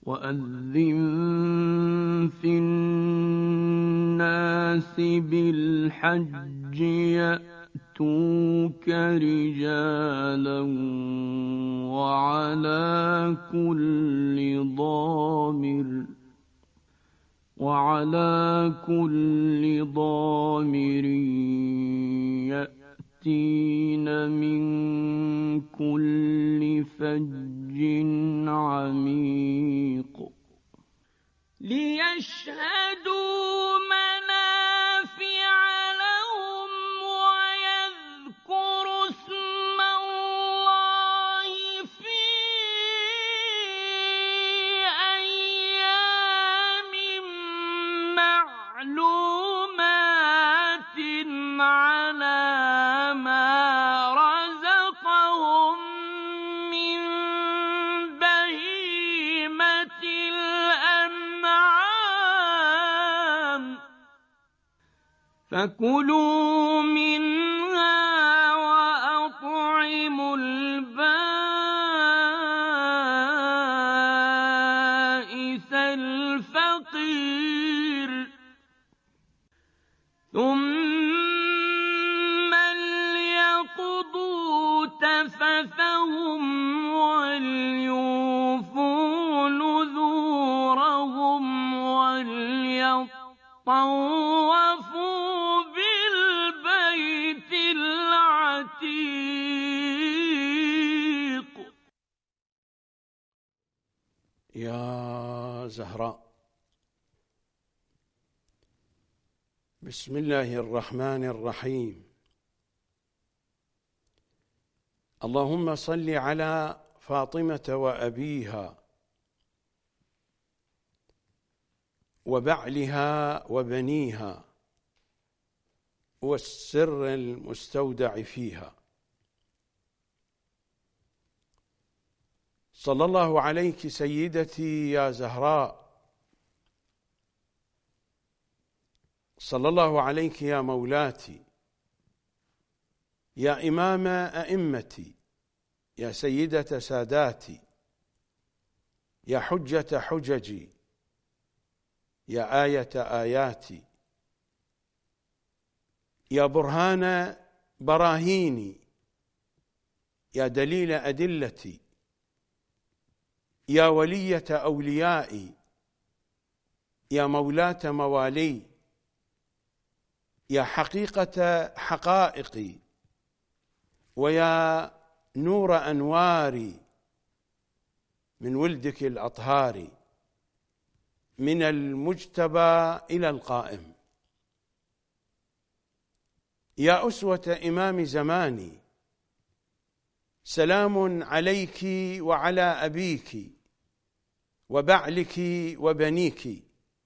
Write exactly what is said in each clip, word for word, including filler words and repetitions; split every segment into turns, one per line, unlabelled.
وأذن في الناس بالحج يأتوك رجالا وعلى كل ضامر وعلى كل ضامر يأتين من كل فج عميق ليشهدوا منافع لهم ويذكروا اسم الله في أيام معلومات على ما رزقهم من بهيمة الأنعام فكلوا منها وأطعموا البائس الفقير ثم ليقضوا تفثهم وليوفوا نذورهم وليطوفوا بالبيت العتيق.
يا زهراء، بسم الله الرحمن الرحيم. اللهم صل على فاطمة وأبيها وبعلها وبنيها والسر المستودع فيها. صلى الله عليك سيدتي يا زهراء، صلى الله عليك يا مولاتي، يا إمام أئمتي، يا سيدة ساداتي، يا حجة حججي، يا آية آياتي، يا برهان براهيني، يا دليل أدلتي، يا ولية أوليائي، يا مولاة موالي، يا حقيقة حقائقي، ويا نور أنواري، من ولدك الأطهار، من المجتبى إلى القائم، يا أسوة إمام زماني، سلام عليك وعلى أبيك وبعلك وبنيك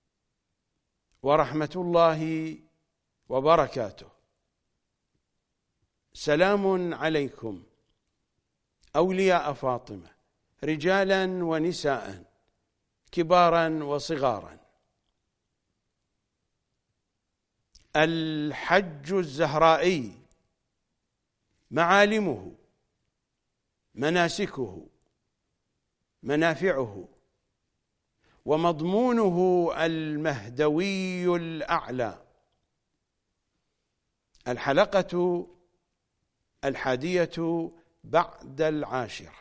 ورحمة الله وبركاته. سلام عليكم أولياء فاطمة، رجالا ونساء، كبارا وصغارا. الحج الزهرائي معالمه، مناسكه، منافعه، ومضمونه المهدوي الأعلى. الحلقة الحادية بعد العاشرة.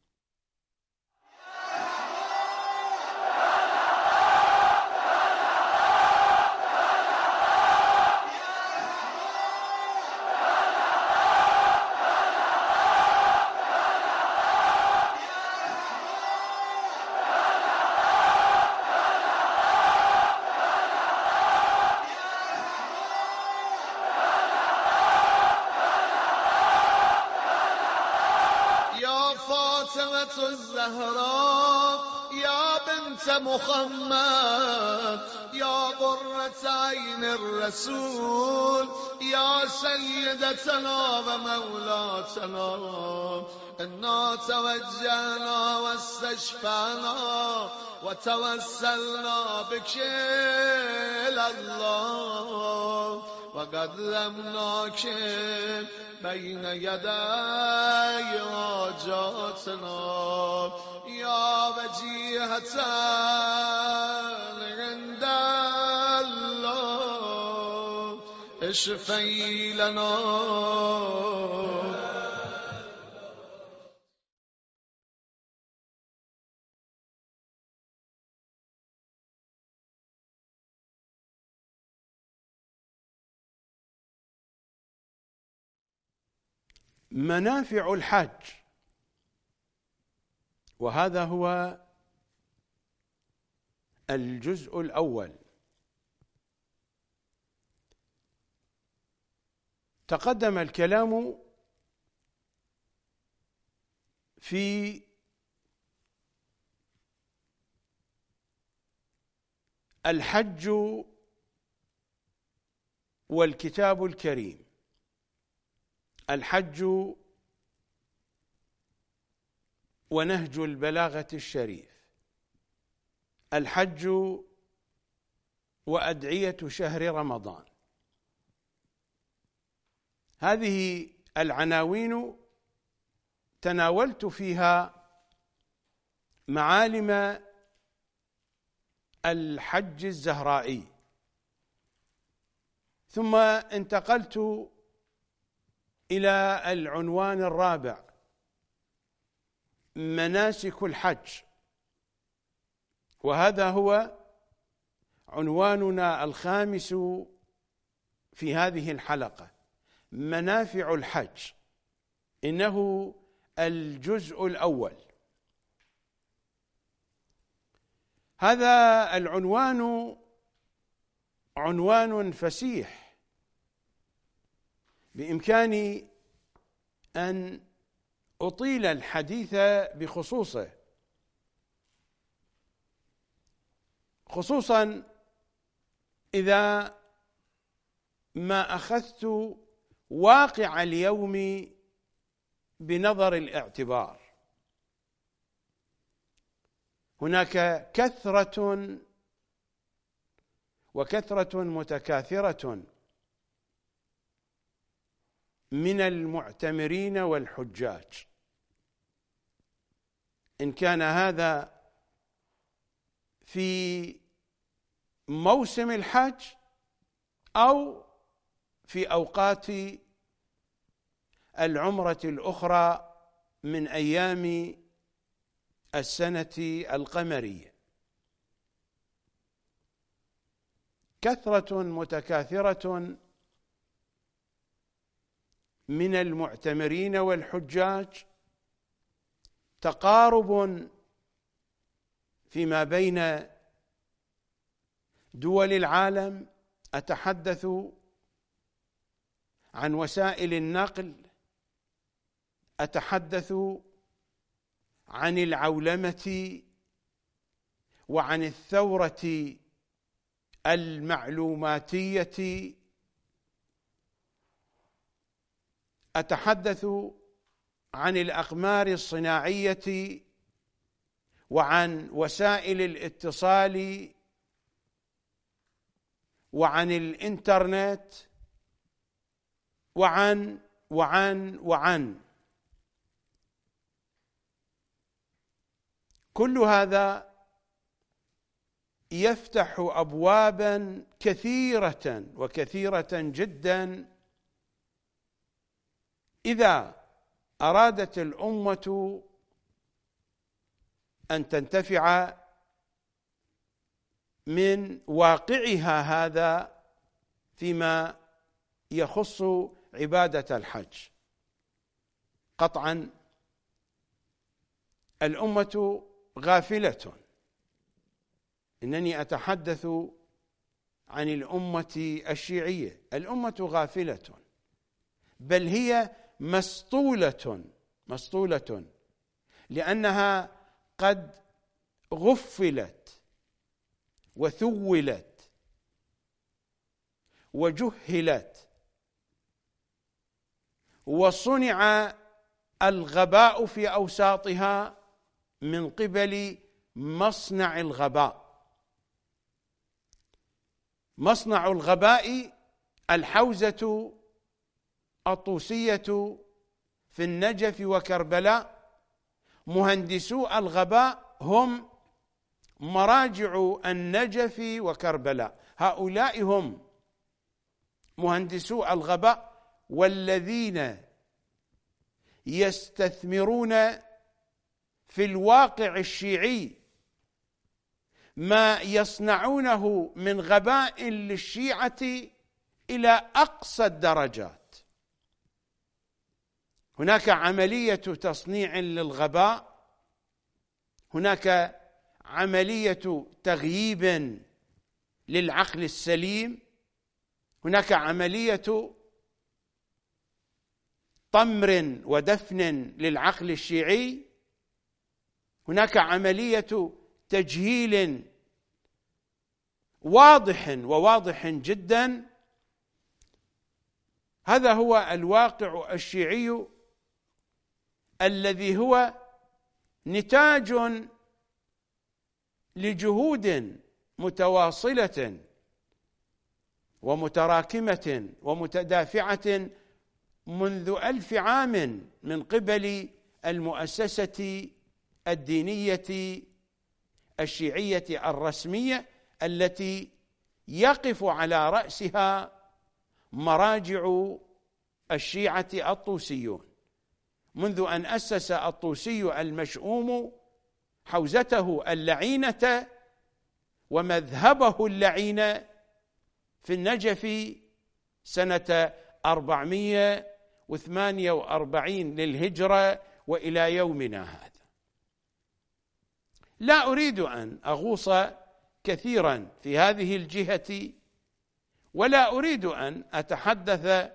الزهراء يا بنت محمد، يا قرة عين الرسول، يا سيدتنا ومولاتنا، إنا توجهنا واستشفعنا وتوسلنا بك إلى الله وقدمناك بين يدي حاجاتنا يا وجيهة عند الله اشفعي لنا.
منافع الحج، وهذا هو الجزء الأول. تقدم الكلام في الحج والكتاب الكريم. الحج ونهج البلاغة الشريف، الحج وأدعية شهر رمضان. هذه العناوين تناولت فيها معالم الحج الزهرائي، ثم انتقلت إلى العنوان الرابع، مناسك الحج، وهذا هو عنواننا الخامس في هذه الحلقة، منافع الحج، إنه الجزء الأول. هذا العنوان عنوان فسيح، بإمكاني أن أطيل الحديث بخصوصه، خصوصا إذا ما أخذت واقع اليوم بنظر الاعتبار. هناك كثرة وكثرة متكاثرة من المعتمرين والحجاج، إن كان هذا في موسم الحج أو في أوقات العمرة الأخرى من أيام السنة القمرية. كثرة متكاثرة من المعتمرين والحجاج، تقارب فيما بين دول العالم. أتحدث عن وسائل النقل، أتحدث عن العولمة وعن الثورة المعلوماتية، أتحدث عن الأقمار الصناعية وعن وسائل الاتصال وعن الإنترنت وعن وعن وعن كل هذا يفتح أبوابا كثيرة وكثيرة جدا إذا أرادت الأمة أن تنتفع من واقعها هذا فيما يخص عبادة الحج. قطعا الأمة غافلة، إنني أتحدث عن الأمة الشيعية. الأمة غافلة، بل هي مسطولة مسطولة، لأنها قد غفلت وثولت وجهلت، وصنع الغباء في أوساطها من قبل مصنع الغباء. مصنع الغباء الحوزة الطوسية في النجف وكربلاء، مهندسو الغباء هم مراجع النجف وكربلاء، هؤلاء هم مهندسو الغباء والذين يستثمرون في الواقع الشيعي ما يصنعونه من غباء للشيعة إلى أقصى الدرجات. هناك عملية تصنيع للغباء، هناك عملية تغييب للعقل السليم، هناك عملية طمر ودفن للعقل الشيعي، هناك عملية تجهيل واضح وواضح جدا. هذا هو الواقع الشيعي الذي هو نتاج لجهود متواصلة ومتراكمة ومتدافعة منذ ألف عام من قبل المؤسسة الدينية الشيعية الرسمية التي يقف على رأسها مراجع الشيعة الطوسيون، منذ أن أسس الطوسي المشؤوم حوزته اللعينة ومذهبه اللعين في النجف سنة أربعمائة وثمانية وأربعين للهجرة وإلى يومنا هذا. لا أريد أن أغوص كثيرا في هذه الجهة، ولا أريد أن أتحدث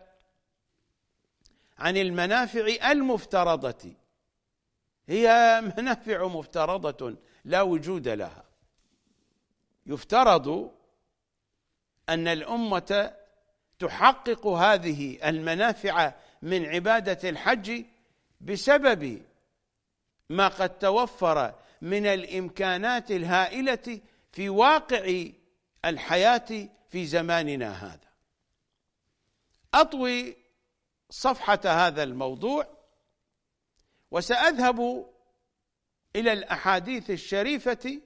عن المنافع المفترضة، هي منافع مفترضة لا وجود لها. يفترض أن الأمة تحقق هذه المنافع من عبادة الحج بسبب ما قد توفر من الإمكانات الهائلة في واقع الحياة في زماننا هذا. أطوي صفحة هذا الموضوع وسأذهب إلى الأحاديث الشريفة.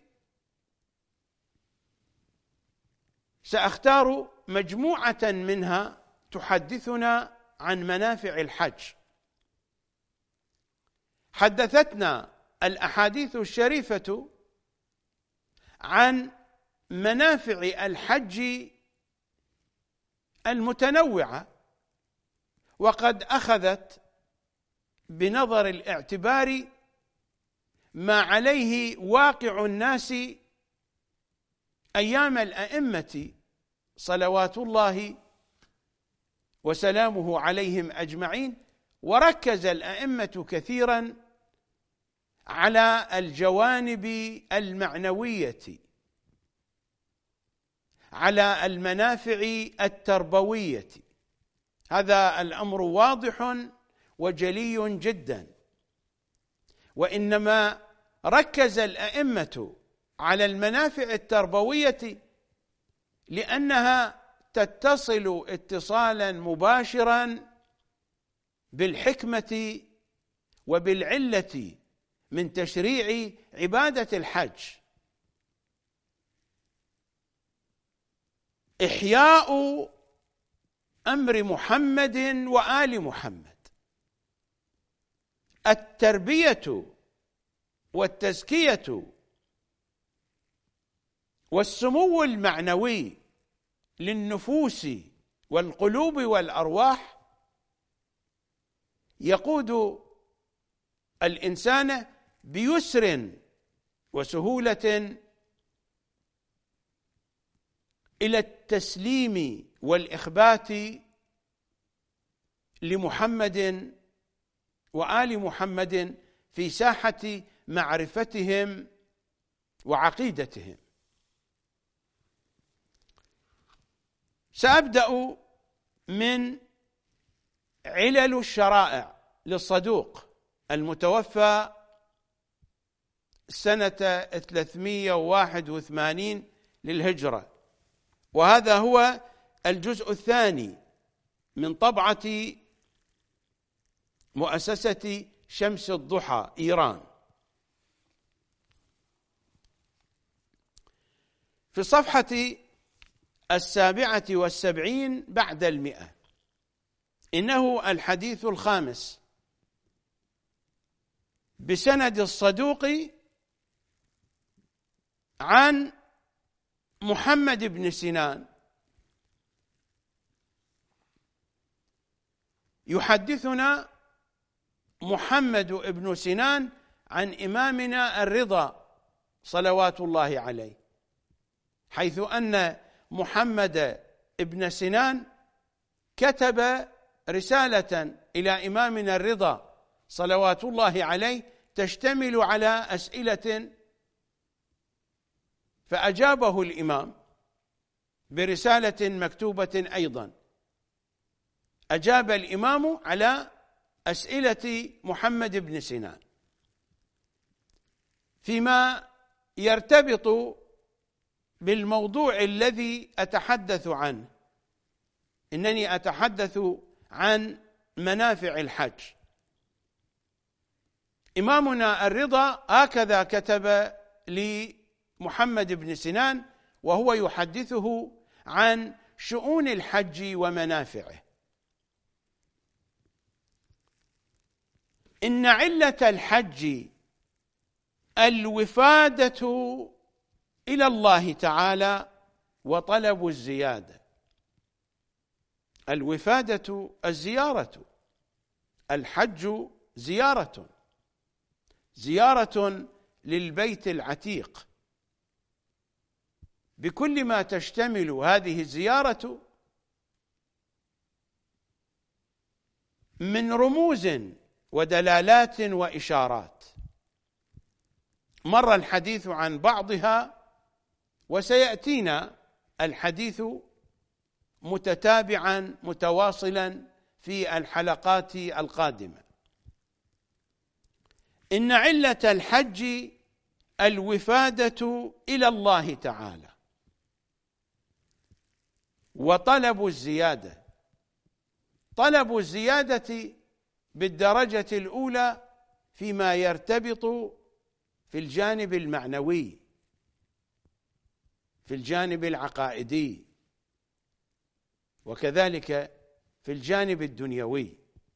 سأختار مجموعة منها تحدثنا عن منافع الحج. حدثتنا الأحاديث الشريفة عن منافع الحج المتنوعة، وقد أخذت بنظر الاعتبار ما عليه واقع الناس أيام الأئمة صلوات الله وسلامه عليهم أجمعين، وركز الأئمة كثيرا على الجوانب المعنوية، على المنافع التربوية. هذا الأمر واضح وجلي جدا، وإنما ركز الأئمة على المنافع التربوية لأنها تتصل اتصالا مباشرا بالحكمة وبالعلة من تشريع عبادة الحج. إحياء أمر محمد وآل محمد، التربية والتزكية والسمو المعنوي للنفوس والقلوب والأرواح يقود الإنسان بيسر وسهولة إلى التسليم والإخبات لمحمد وآل محمد في ساحة معرفتهم وعقيدتهم. سأبدأ من علل الشرائع للصدوق المتوفى سنة ثلاثمائة وواحد وثمانين للهجرة، وهذا هو الجزء الثاني من طبعة مؤسسة شمس الضحى إيران، في الصفحة السابعة والسبعين بعد المئة. إنه الحديث الخامس بسند الصدوق عن محمد بن سنان يحدثنا محمد بن سنان عن إمامنا الرضا صلوات الله عليه، حيث أن محمد بن سنان كتب رسالة إلى إمامنا الرضا صلوات الله عليه تشتمل على أسئلة، فأجابه الإمام برسالة مكتوبة أيضا. أجاب الإمام على أسئلة محمد بن سنان فيما يرتبط بالموضوع الذي أتحدث عنه. إنني أتحدث عن منافع الحج. إمامنا الرضا هكذا كتب لمحمد بن سنان وهو يحدثه عن شؤون الحج ومنافعه: إن علة الحج الوفادة إلى الله تعالى وطلب الزيادة. الوفادة الزيارة، الحج زيارة، زيارة للبيت العتيق بكل ما تشتمل هذه الزيارة من رموز ودلالات وإشارات. مر الحديث عن بعضها وسيأتينا الحديث متتابعا متواصلا في الحلقات القادمة. إن علة الحج الوفادة إلى الله تعالى وطلب الزيادة. طلب الزيادة بالدرجة الأولى فيما يرتبط في الجانب المعنوي، في الجانب العقائدي، وكذلك في الجانب الدنيوي.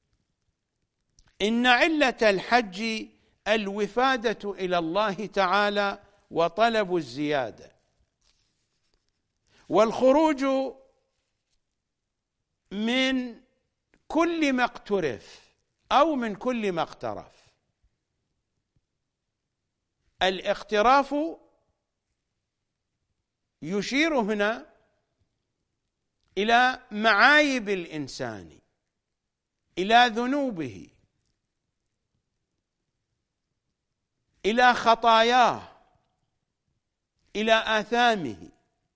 إن علة الحج الوفادة إلى الله تعالى وطلب الزيادة والخروج من كل ما اقترف أو من كل ما اقترف. الاقتراف يشير هنا إلى معايب الإنسان، إلى ذنوبه، إلى خطاياه، إلى آثامه.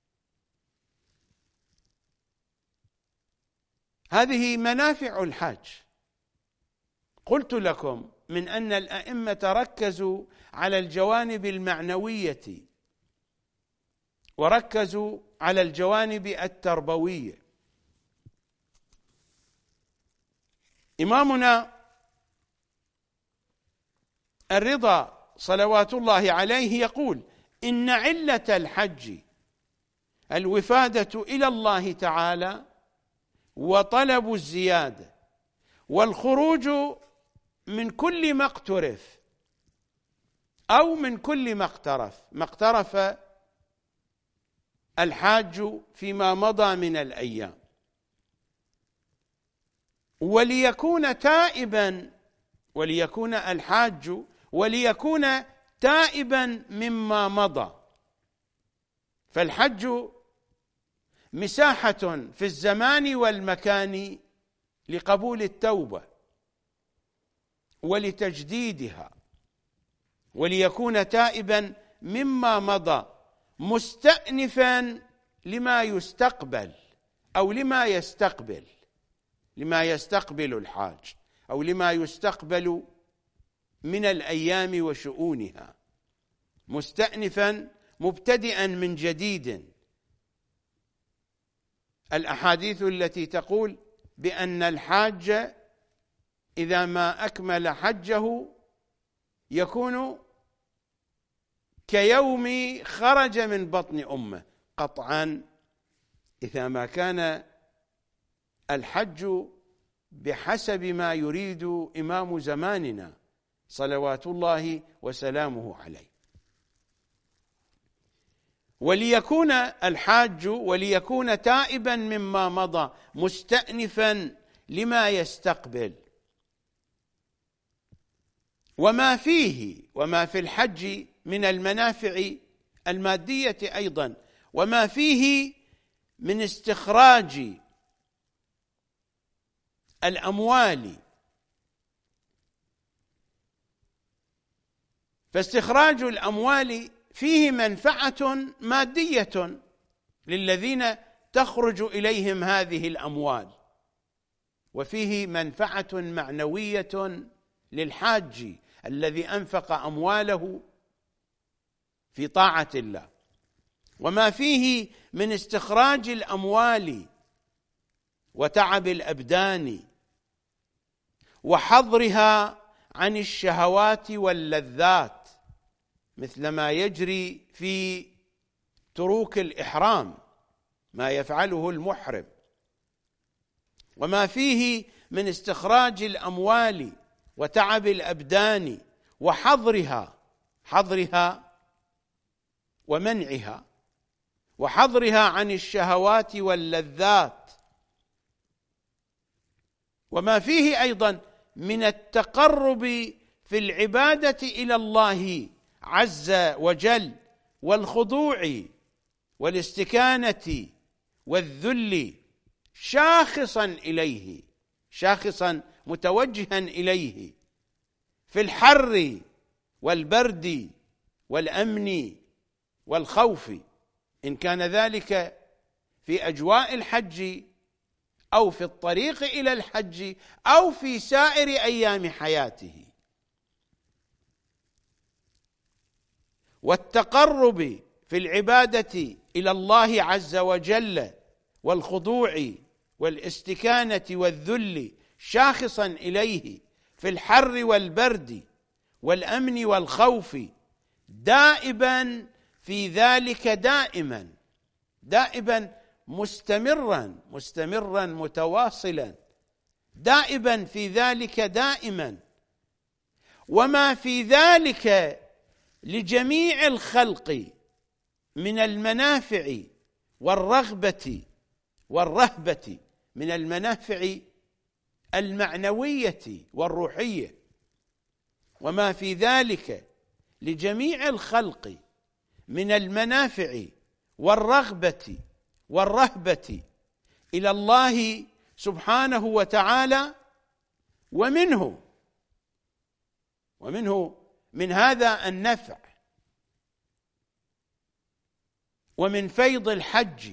هذه منافع الحج. قلت لكم من أن الأئمة ركزوا على الجوانب المعنوية وركزوا على الجوانب التربوية. إمامنا الرضا صلوات الله عليه يقول: إن علة الحج الوفادة إلى الله تعالى وطلب الزيادة والخروج من كل ما اقترف أو من كل ما اقترف. ما اقترف الحاج فيما مضى من الأيام، وليكون تائبا، وليكون الحاج وليكون تائبا مما مضى. فالحج مساحة في الزمان والمكان لقبول التوبة ولتجديدها، وليكون تائبا مما مضى مستأنفا لما يستقبل أو لما يستقبل لما يستقبل الحاج أو لما يستقبل من الأيام وشؤونها، مستأنفا مبتدئا من جديد. الأحاديث التي تقول بأن الحاج إذا ما أكمل حجه يكون كيوم خرج من بطن أمه. قطعا إذا ما كان الحج بحسب ما يريد إمام زماننا صلوات الله وسلامه عليه. وليكون الحاج وليكون تائبا مما مضى مستأنفا لما يستقبل. وما فيه وما في الحج من المنافع المادية أيضا، وما فيه من استخراج الأموال. فاستخراج الأموال فيه منفعة مادية للذين تخرج إليهم هذه الأموال، وفيه منفعة معنوية للحاج الذي أنفق أمواله في طاعة الله. وما فيه من استخراج الأموال وتعب الأبدان وحظرها عن الشهوات واللذات، مثل ما يجري في تروك الإحرام، ما يفعله المحرم. وما فيه من استخراج الأموال وتعب الأبدان وحظرها حظرها ومنعها وحظرها عن الشهوات واللذات. وما فيه أيضا من التقرب في العبادة إلى الله عز وجل والخضوع والاستكانة والذل، شاخصا إليه شاخصا متوجها إليه في الحر والبرد والأمن والخوف، إن كان ذلك في أجواء الحج أو في الطريق إلى الحج أو في سائر أيام حياته. والتقرب في العبادة إلى الله عز وجل والخضوع والاستكانة والذل شاخصا إليه في الحر والبرد والأمن والخوف، دائبا في ذلك دائما دائبا مستمرا مستمرا متواصلا، دائبا في ذلك دائما. وما في ذلك لجميع الخلق من المنافع والرغبة والرهبة، من المنافع المعنوية والروحية. وما في ذلك لجميع الخلق من المنافع والرغبة والرهبة إلى الله سبحانه وتعالى. ومنه ومنه من هذا النفع ومن فيض الحج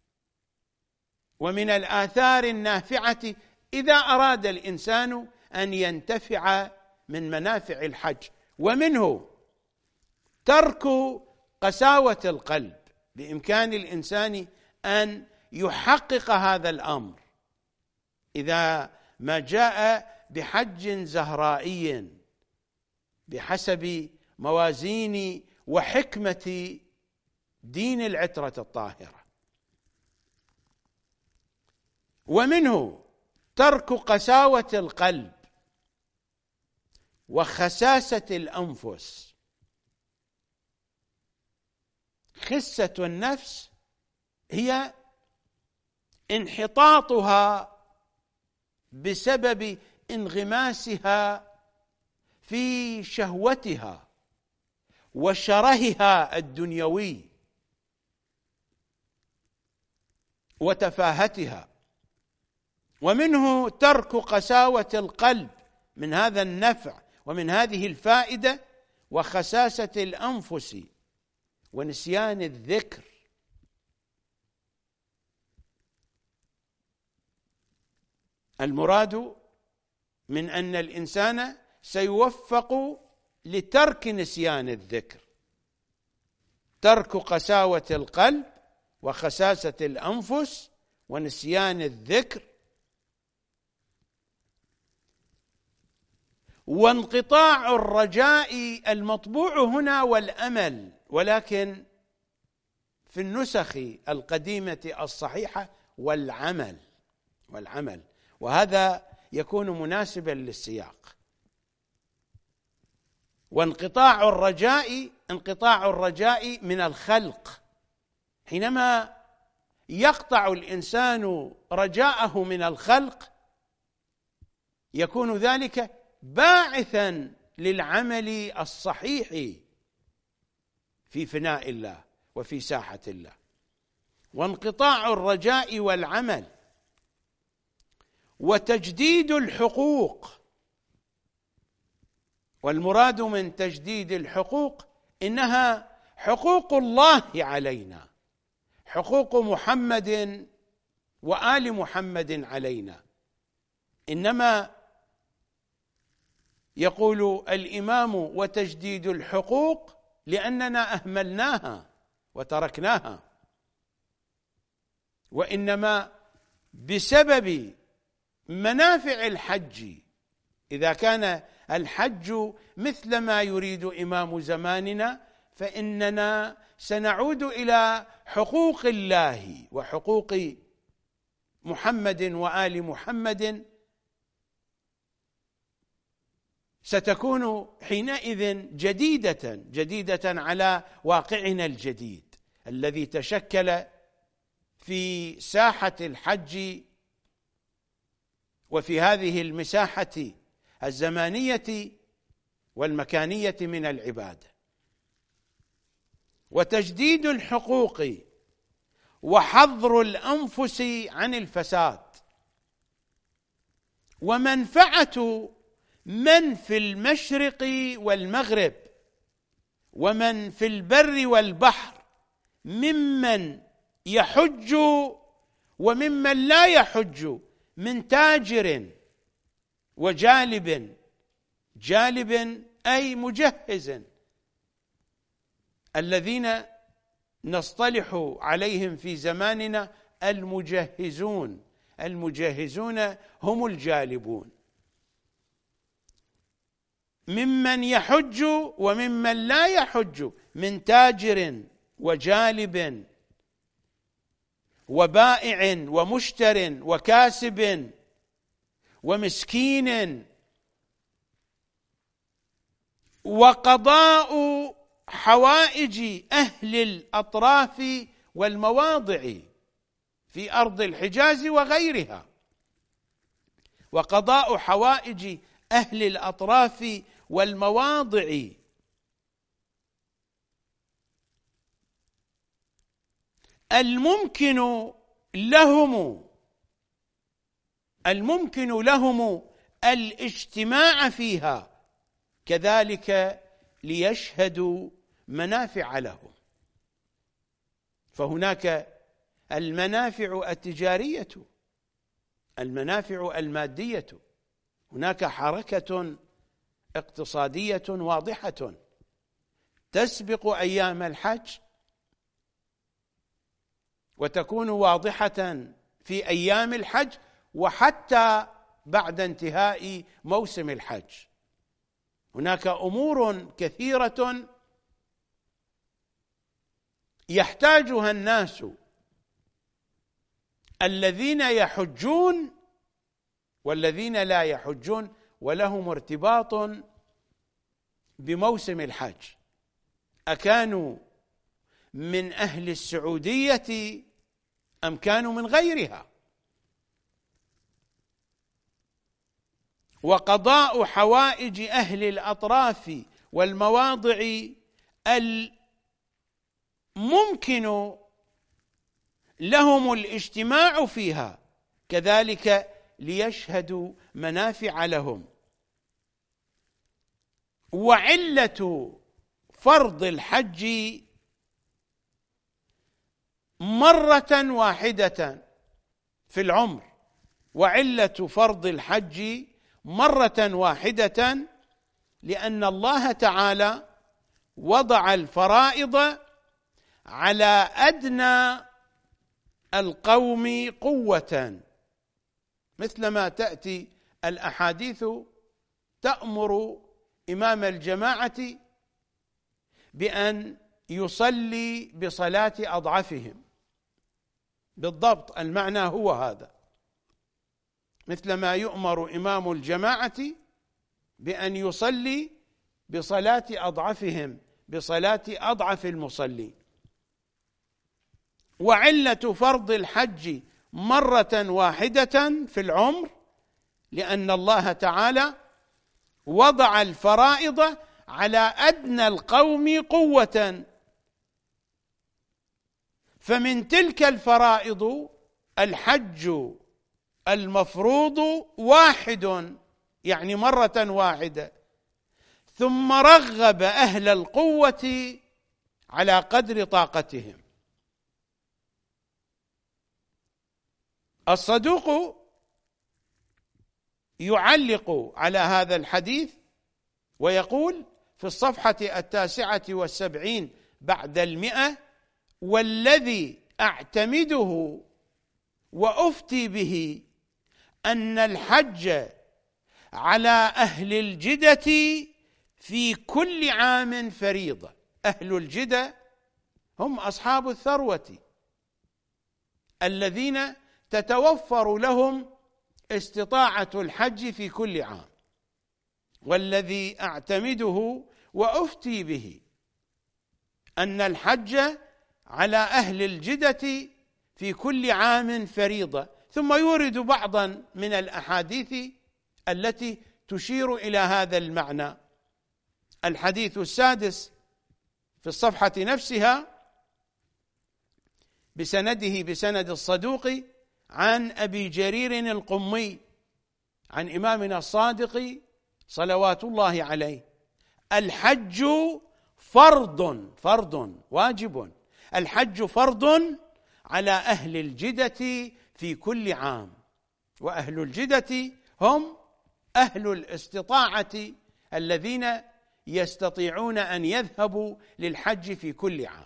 ومن الآثار النافعة إذا أراد الإنسان أن ينتفع من منافع الحج. ومنه ترك قساوة القلب، بإمكان الإنسان أن يحقق هذا الأمر إذا ما جاء بحج زهرائي بحسب موازين وحكمة دين العترة الطاهرة. ومنه ترك قساوة القلب وخساسة الأنفس. خسة النفس هي انحطاطها بسبب انغماسها في شهوتها وشرهها الدنيوي وتفاهتها. ومنه ترك قساوة القلب، من هذا النفع ومن هذه الفائدة، وخساسة الأنفس ونسيان الذكر. المراد من أن الإنسان سيوفق لترك نسيان الذكر، ترك قساوة القلب وخساسة الأنفس ونسيان الذكر وانقطاع الرجاء المطبوع هنا والأمل، ولكن في النسخ القديمة الصحيحة والعمل والعمل وهذا يكون مناسبا للسياق. وانقطاع الرجاء انقطاع الرجاء من الخلق، حينما يقطع الإنسان رجاءه من الخلق يكون ذلك باعثا للعمل الصحيح في فناء الله وفي ساحة الله. وانقطاع الرجاء والعمل وتجديد الحقوق، والمراد من تجديد الحقوق إنها حقوق الله علينا، حقوق محمد وآل محمد علينا. إنما يقول الإمام وتجديد الحقوق لأننا أهملناها وتركناها، وإنما بسبب منافع الحج. إذا كان الحج مثل ما يريد إمام زماننا فإننا سنعود إلى حقوق الله وحقوق محمد وآل محمد، ستكون حينئذ جديدة جديدة على واقعنا الجديد الذي تشكل في ساحة الحج وفي هذه المساحة الزمانية والمكانية من العبادة. وتجديد الحقوق وحظر الأنفس عن الفساد، ومنفعة من في المشرق والمغرب ومن في البر والبحر ممن يحج وممن لا يحج من تاجر وجالب، جالب أي مجهز، الذين نصطلح عليهم في زماننا المجهزون. المجهزون هم الجالبون، ممن يحج وممن لا يحج من تاجر وجالب وبائع ومشتر وكاسب ومسكين. وقضاء حوائج أهل الأطراف والمواضع في أرض الحجاز وغيرها، وقضاء حوائج أهل الأطراف والمواضع الممكن لهم الممكن لهم الاجتماع فيها، كذلك ليشهدوا منافع لهم. فهناك المنافع التجارية، المنافع المادية، هناك حركة اقتصادية واضحة تسبق أيام الحج وتكون واضحة في أيام الحج وحتى بعد انتهاء موسم الحج. هناك أمور كثيرة يحتاجها الناس الذين يحجون والذين لا يحجون ولهم ارتباط بموسم الحج، أكانوا من أهل السعودية أم كانوا من غيرها. وقضاء حوائج أهل الأطراف والمواضع الممكن لهم الاجتماع فيها، كذلك ليشهدوا منافع لهم. وعلة فرض الحج مرة واحدة في العمر، وعلة فرض الحج مرة واحدة لأن الله تعالى وضع الفرائض على أدنى القوم قوة، مثلما تأتي الأحاديث تأمر إمام الجماعة بأن يصلي بصلاة أضعفهم، بالضبط المعنى هو هذا، مثلما يؤمر إمام الجماعة بأن يصلي بصلاة أضعفهم، بصلاة أضعف المصلين. وعلة فرض الحج مرة واحدة في العمر لأن الله تعالى وضع الفرائض على أدنى القوم قوة، فمن تلك الفرائض الحج المفروض واحد، يعني مرة واحدة، ثم رغب أهل القوة على قدر طاقتهم. الصدوق يعلق على هذا الحديث ويقول في الصفحة التاسعة والسبعين بعد المئة: والذي أعتمده وأفتي به أن الحج على أهل الجدة في كل عام فريضة. أهل الجدة هم أصحاب الثروة الذين تتوفر لهم استطاعة الحج في كل عام. والذي أعتمده وأفتي به أن الحج على أهل الجدة في كل عام فريضة، ثم يورد بعضا من الأحاديث التي تشير إلى هذا المعنى. الحديث السادس في الصفحة نفسها بسنده بسند الصدوق عن أبي جرير القمي عن إمامنا الصادق صلوات الله عليه: الحج فرض فرض واجب الحج فرض على أهل الجدة في كل عام. وأهل الجدة هم أهل الاستطاعة الذين يستطيعون أن يذهبوا للحج في كل عام.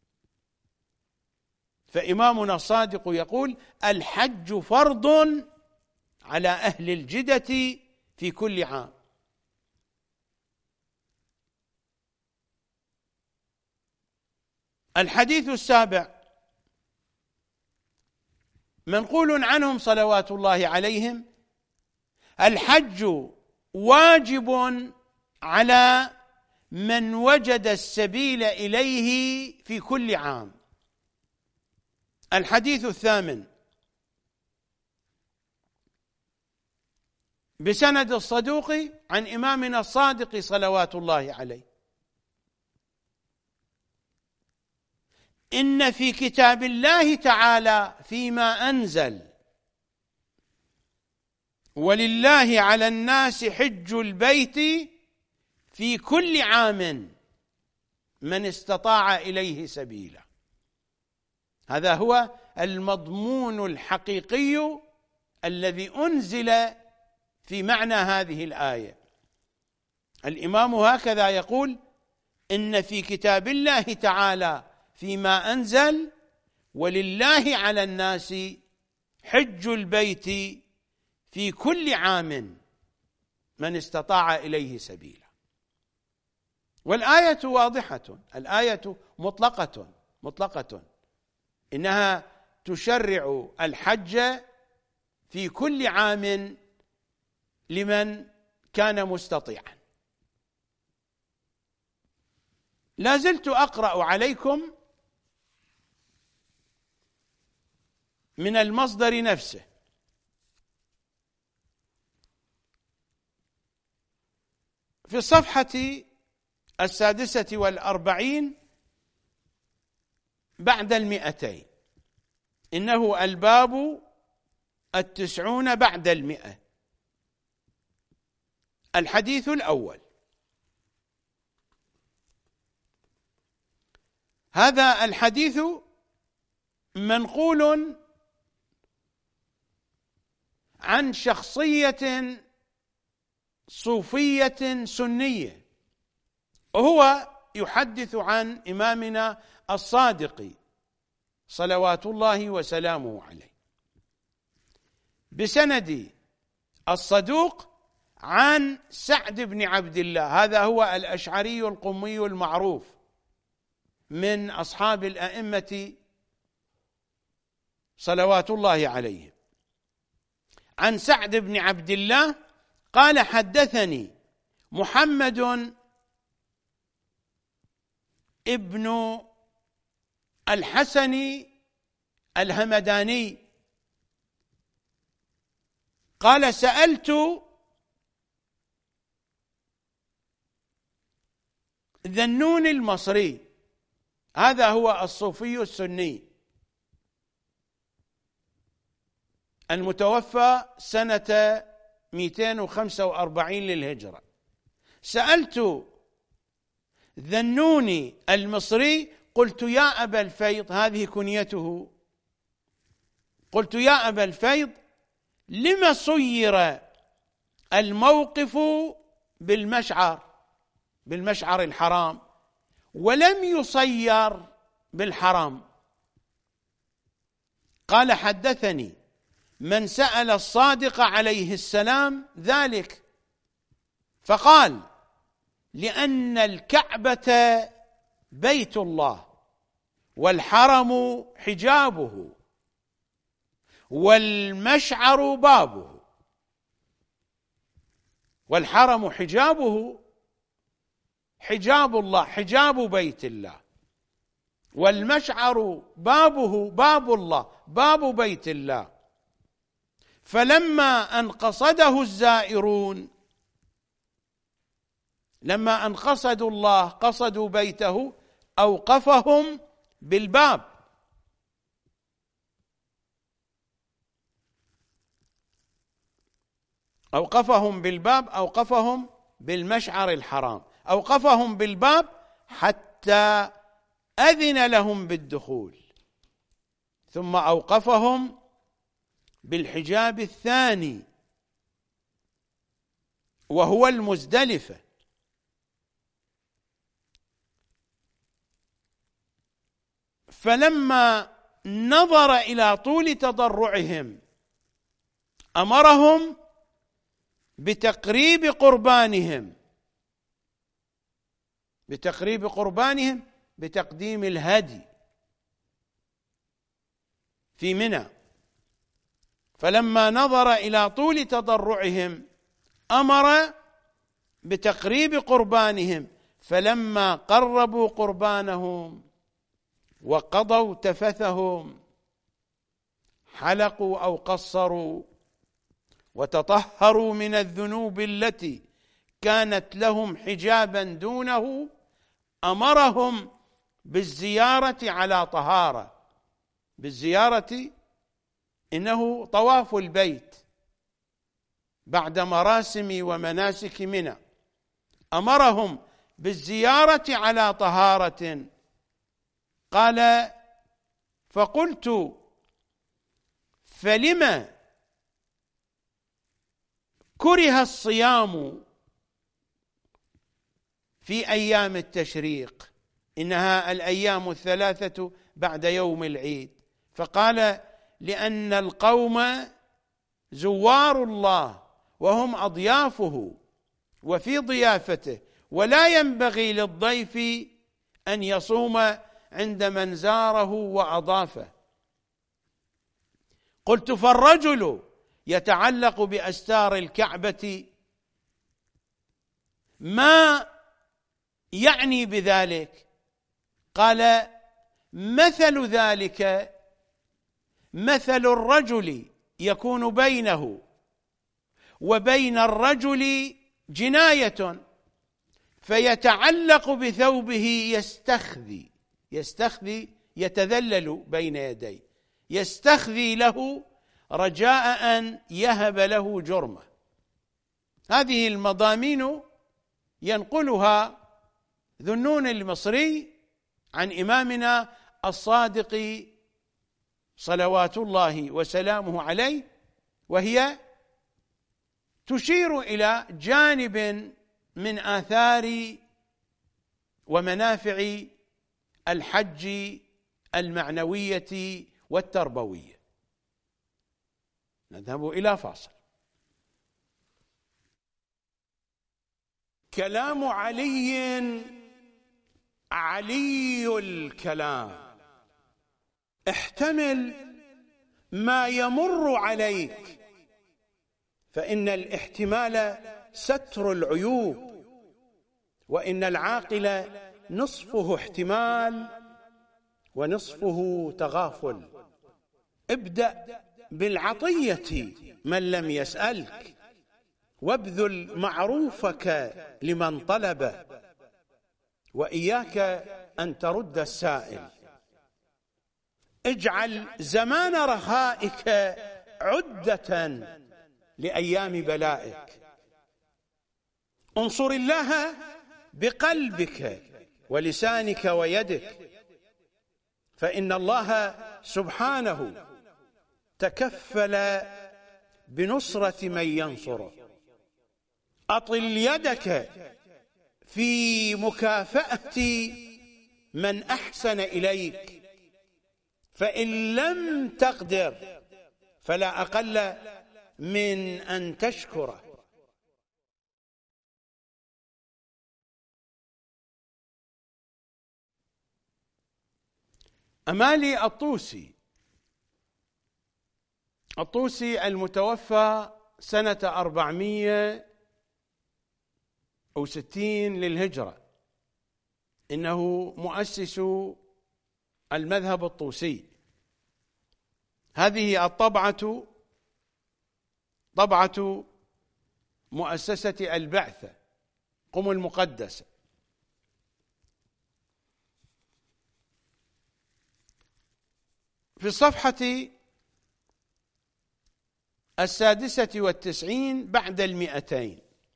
فإمامنا الصادق يقول: الحج فرض على أهل الجدة في كل عام. الحديث السابع منقول عنهم صلوات الله عليهم: الحج واجب على من وجد السبيل إليه في كل عام. الحديث الثامن بسند الصدوق عن إمامنا الصادق صلوات الله عليه: إن في كتاب الله تعالى فيما أنزل: ولله على الناس حج البيت في كل عام من استطاع إليه سبيلا. هذا هو المضمون الحقيقي الذي أنزل في معنى هذه الآية. الإمام هكذا يقول: إن في كتاب الله تعالى فيما أنزل: ولله على الناس حج البيت في كل عام من استطاع إليه سبيلا. والآية واضحة، الآية مطلقة مطلقة إنها تشرع الحج في كل عام لمن كان مستطيعا. لا زلت أقرأ عليكم من المصدر نفسه. في الصفحة السادسة والأربعين بعد المئتين، إنه الباب التسعون بعد المئة. الحديث الأول: هذا الحديث منقول عن شخصية صوفية سنية، وهو يحدث عن إمامنا الصادق صلوات الله وسلامه عليه، بسند الصدوق عن سعد بن عبد الله، هذا هو الأشعري القمي المعروف من أصحاب الأئمة صلوات الله عليهم. عن سعد بن عبد الله قال: حدثني محمد ابن الحسن الهمداني قال: سألت ذنون المصري، هذا هو الصوفي السني المتوفى سنة مئتين وخمسة وأربعين للهجرة، سألت ذنون المصري قلت: يا أبا الفيض، هذه كنيته، قلت: يا أبا الفيض، لم صير الموقف بالمشعر بالمشعر الحرام ولم يصير بالحرام؟ قال: حدثني من سأل الصادق عليه السلام ذلك، فقال: لأن الكعبة بيت الله، والحرم حجابه، والمشعر بابه. والحرم حجابه، حجاب الله، حجاب بيت الله، والمشعر بابه، باب الله، باب بيت الله. فلما أن قصده الزائرون، لما أن قصدوا الله، قصدوا بيته، أوقفهم بالباب، أوقفهم بالباب أوقفهم بالمشعر الحرام، أوقفهم بالباب حتى أذن لهم بالدخول، ثم أوقفهم بالحجاب الثاني وهو المزدلفة. فلما نظر إلى طول تضرعهم أمرهم بتقريب قربانهم بتقريب قربانهم بتقديم الهدي في منى. فلما نظر إلى طول تضرعهم أمر بتقريب قربانهم، فلما قربوا قربانهم وقضوا تفثهم حلقوا أو قصروا وتطهروا من الذنوب التي كانت لهم حجابا دونه، أمرهم بالزيارة على طهارة، بالزيارة، إنه طواف البيت بعد مراسم ومناسك منى، أمرهم بالزيارة على طهارة. قال: فقلت: فلم كره الصيام في أيام التشريق؟ إنها الأيام الثلاثة بعد يوم العيد. فقال: لأن القوم زوار الله وهم أضيافه وفي ضيافته، ولا ينبغي للضيف أن يصوم عند من زاره وأضافه. قلت: فالرجل يتعلق بأستار الكعبة ما يعني بذلك؟ قال: مثل ذلك مثل الرجل يكون بينه وبين الرجل جناية فيتعلق بثوبه يستخذي يستخذي يتذلل بين يديه، يستخذي له رجاء أن يهب له جرمه. هذه المضامين ينقلها ذنون المصري عن إمامنا الصادق صلوات الله وسلامه عليه، وهي تشير إلى جانب من آثار ومنافع الحج المعنوية والتربوية. نذهب إلى فاصل. كلام علي علي الكلام، احتمل ما يمر عليك، فإن الاحتمال ستر العيوب، وإن العاقل نصفه احتمال ونصفه تغافل. ابدأ بالعطية من لم يسألك، وابذل معروفك لمن طلبه، وإياك أن ترد السائل. اجعل زمان رخائك عدة لأيام بلائك. انصر الله بقلبك ولسانك ويدك، فإن الله سبحانه تكفل بنصرة من ينصره. أطل يدك في مكافأة من أحسن إليك، فإن لم تقدر فلا أقل من أن تشكره. أمالي الطوسي الطوسي المتوفى سنة أربعمائة وستين للهجرة، إنه مؤسس المذهب الطوسي. هذه الطبعة طبعة مؤسسة البعثة قم المقدسة. في الصفحة السادسة والتسعين بعد المئتين،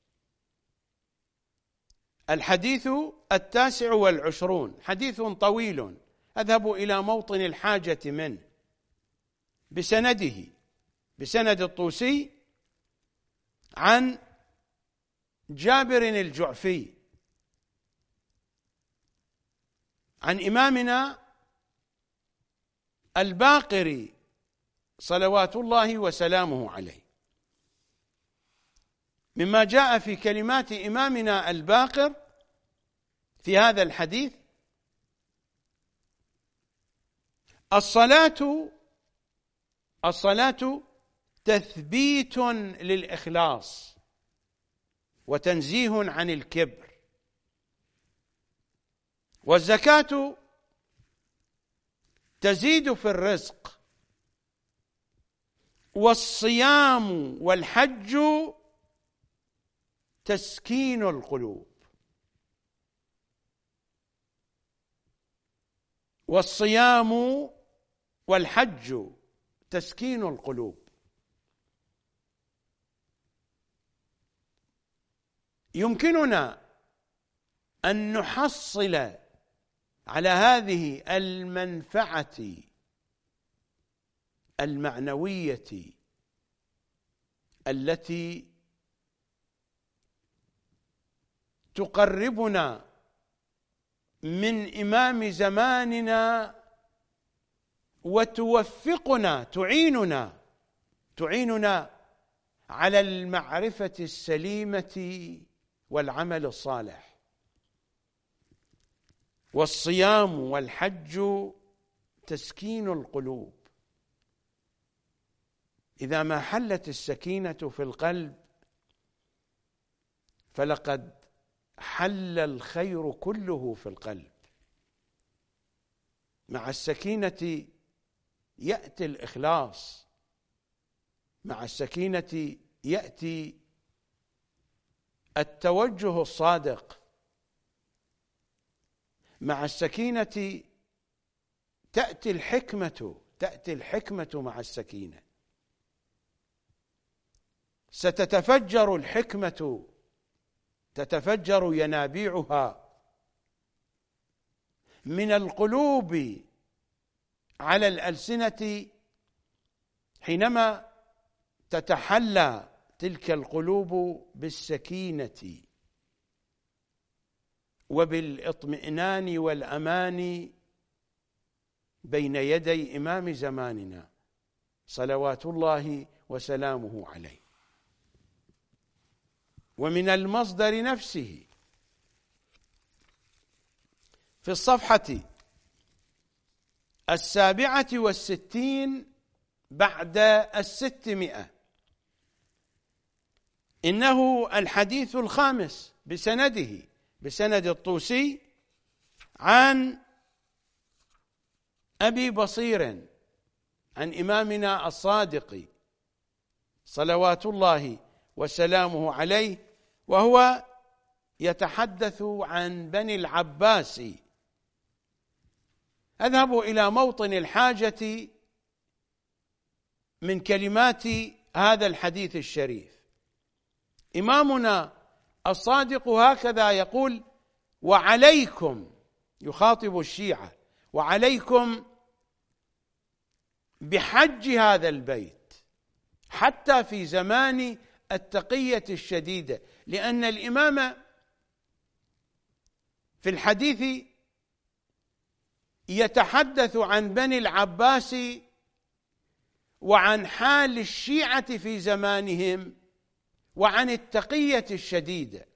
الحديث التاسع والعشرون، حديث طويل أذهب إلى موطن الحاجة منه بسنده بسند الطوسي عن جابر الجعفي عن إمامنا الباقر صلوات الله وسلامه عليه. مما جاء في كلمات إمامنا الباقر في هذا الحديث: الصلاة الصلاة تثبيت للإخلاص وتنزيه عن الكبر، والزكاة تزيد في الرزق، والصيام والحج تسكين القلوب. والصيام والحج تسكين القلوب. يمكننا أن نحصل على هذه المنفعة المعنوية التي تقربنا من إمام زماننا وتوفقنا تعيننا تعيننا على المعرفة السليمة والعمل الصالح. والصيام والحج تسكين القلوب. إذا ما حلت السكينة في القلب فلقد حل الخير كله في القلب. مع السكينة يأتي الإخلاص، مع السكينة يأتي التوجه الصادق، مع السكينة تأتي الحكمة تأتي الحكمة مع السكينة. ستتفجر الحكمة، تتفجر ينابيعها من القلوب على الألسنة حينما تتحلى تلك القلوب بالسكينة وبالاطمئنان والأمان بين يدي إمام زماننا صلوات الله وسلامه عليه. ومن المصدر نفسه في الصفحة السابعة والستين بعد الستمائة، إنه الحديث الخامس بسنده بسند الطوسي عن أبي بصير عن إمامنا الصادق صلوات الله وسلامه عليه، وهو يتحدث عن بني العباس. أذهب إلى موطن الحاجة من كلمات هذا الحديث الشريف. إمامنا الصادق هكذا يقول: وعليكم، يخاطب الشيعة، وعليكم بحج هذا البيت حتى في زمان التقية الشديدة، لأن الإمام في الحديث يتحدث عن بني العباس وعن حال الشيعة في زمانهم وعن التقية الشديدة.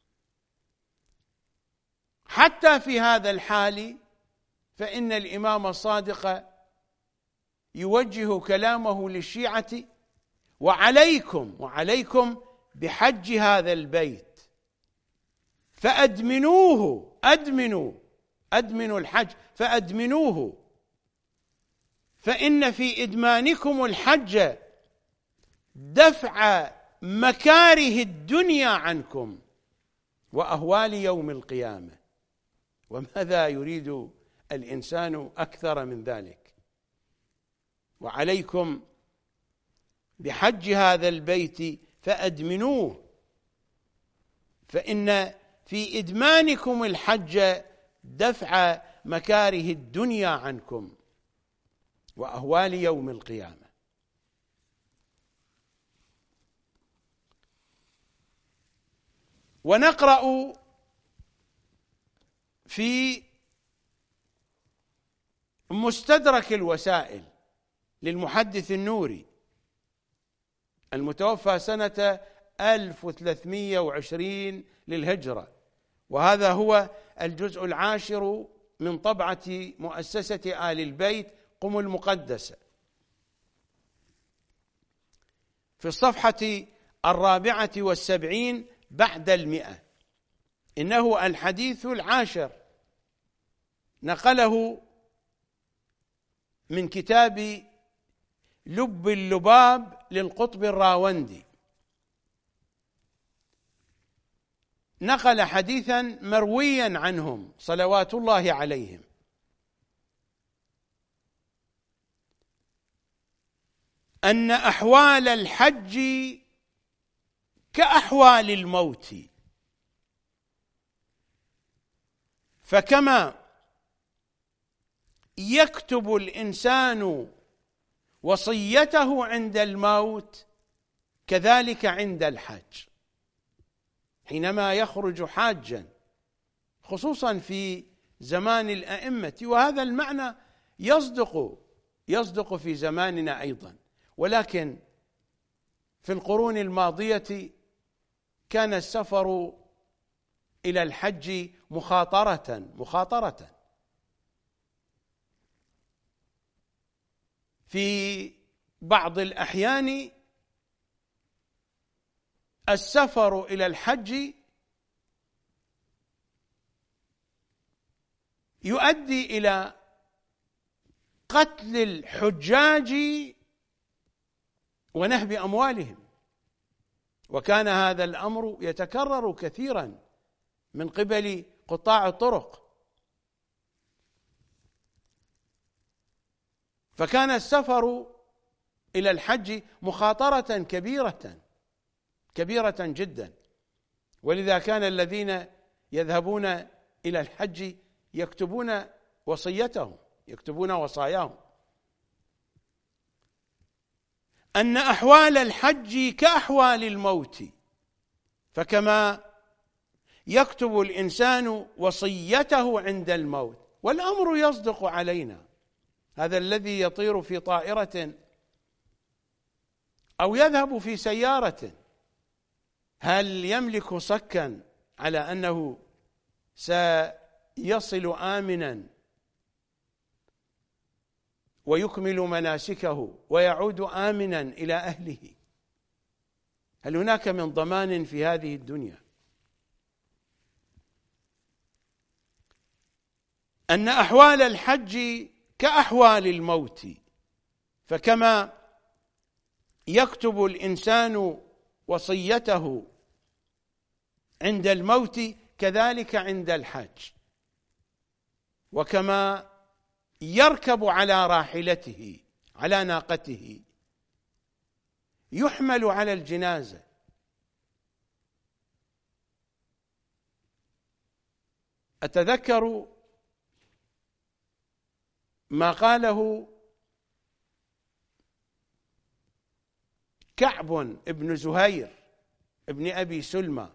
حتى في هذا الحال فإن الإمام الصادق يوجه كلامه للشيعة: وعليكم وعليكم بحج هذا البيت فأدمنوه، أدمنوا أدمنوا الحج فأدمنوه، فإن في إدمانكم الحج دفع مكاره الدنيا عنكم وأهوال يوم القيامة. وماذا يريد الإنسان أكثر من ذلك؟ وعليكم بحج هذا البيت فأدمنوه، فإن في إدمانكم الحج دفع مكاره الدنيا عنكم وأهوال يوم القيامة. ونقرأ في مستدرك الوسائل للمحدث النوري المتوفى سنة ألف وثلاثمائة وعشرين للهجرة، وهذا هو الجزء العاشر من طبعة مؤسسة آل البيت قم المقدسة، في الصفحة الرابعة والسبعين بعد المئة. إنه الحديث العاشر، نقله من كتاب لب اللباب للقطب الراوندي، نقل حديثا مرويا عنهم صلوات الله عليهم: أن أحوال الحج كأحوال الموت، فكما يكتب الإنسان وصيته عند الموت كذلك عند الحج. حينما يخرج حاجا خصوصا في زمان الأئمة، وهذا المعنى يصدق يصدق في زماننا أيضا، ولكن في القرون الماضية كان السفر إلى الحج مخاطرة مخاطرة في بعض الأحيان السفر إلى الحج يؤدي إلى قتل الحجاج ونهب أموالهم، وكان هذا الأمر يتكرر كثيرا من قبل قطاع الطرق. فكان السفر إلى الحج مخاطرة كبيرة كبيرة جدا، ولذا كان الذين يذهبون إلى الحج يكتبون وصيتهم، يكتبون وصاياهم: أن أحوال الحج كأحوال الموت، فكما يكتب الإنسان وصيته عند الموت. والأمر يصدق علينا، هذا الذي يطير في طائرة أو يذهب في سيارة، هل يملك صكا على أنه سيصل آمنا ويكمل مناسكه ويعود آمنا إلى أهله؟ هل هناك من ضمان في هذه الدنيا؟ أن أحوال الحج كأحوال الموت، فكما يكتب الإنسان وصيته عند الموت كذلك عند الحج، وكما يركب على راحلته على ناقته يحمل على الجنازة. أتذكر ما قاله كعب ابن زهير ابن أبي سلمى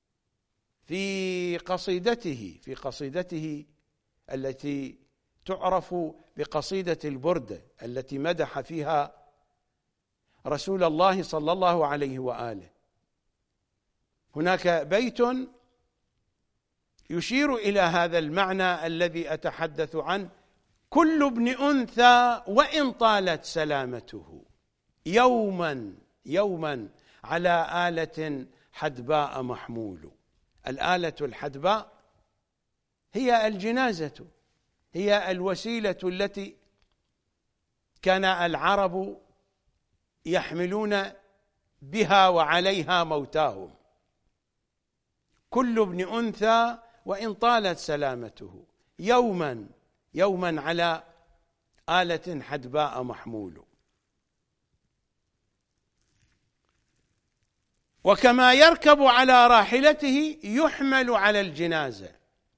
في قصيدته في قصيدته التي تعرف بقصيدة البردة، التي مدح فيها رسول الله صلى الله عليه وآله. هناك بيت يشير إلى هذا المعنى الذي أتحدث عنه: كل ابن أنثى وإن طالت سلامته، يوما يوما على آلة حدباء محمول. الآلة الحدباء هي الجنازة، هي الوسيلة التي كان العرب يحملون بها وعليها موتاهم. كل ابن أنثى وإن طالت سلامته، يوما يوما على آلة حدباء محمول. وكما يركب على راحلته يحمل على الجنازة.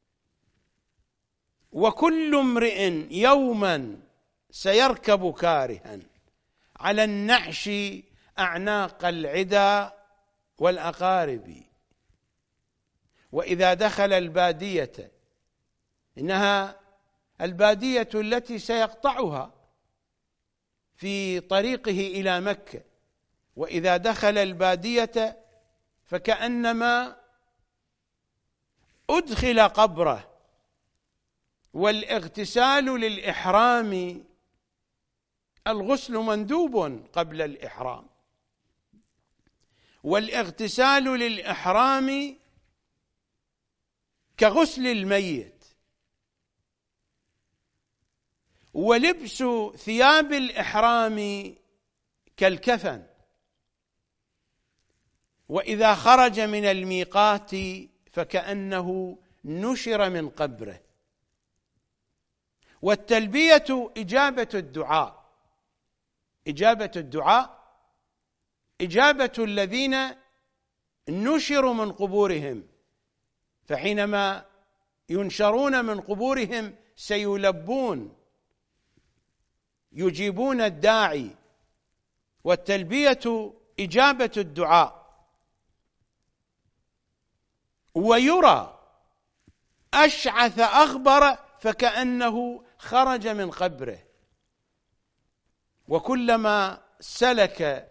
وكل امرئ يوما سيركب كارها على النعش أعناق العدا والأقارب. وإذا دخل البادية، إنها البادية التي سيقطعها في طريقه إلى مكة، وإذا دخل البادية فكأنما أدخل قبره. والاغتسال للإحرام، الغسل مندوب قبل الإحرام، والاغتسال للإحرام كغسل الميت. ولبس ثياب الإحرام كالكفن. وإذا خرج من الميقات فكأنه نشر من قبره. والتلبية إجابة الدعاء، إجابة الدعاء إجابة الذين نشروا من قبورهم، فحينما ينشرون من قبورهم سيلبون، يجيبون الداعي. والتلبية إجابة الدعاء. ويرى أشعث أغبر فكأنه خرج من قبره. وكلما سلك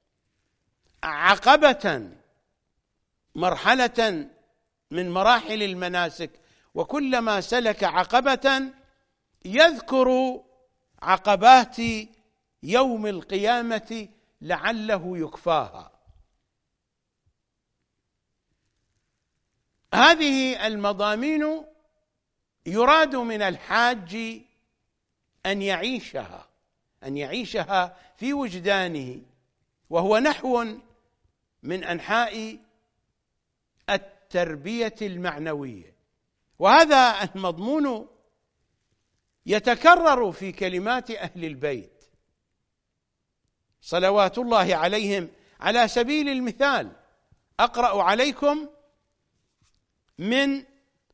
عقبة، مرحلة من مراحل المناسك، وكلما سلك عقبة يذكر عقبات يوم القيامة لعله يكفاها. هذه المضامين يراد من الحاج أن يعيشها، أن يعيشها في وجدانه، وهو نحو من أنحاء التربية المعنوية. وهذا المضمون يتكرر في كلمات أهل البيت صلوات الله عليهم. على سبيل المثال أقرأ عليكم من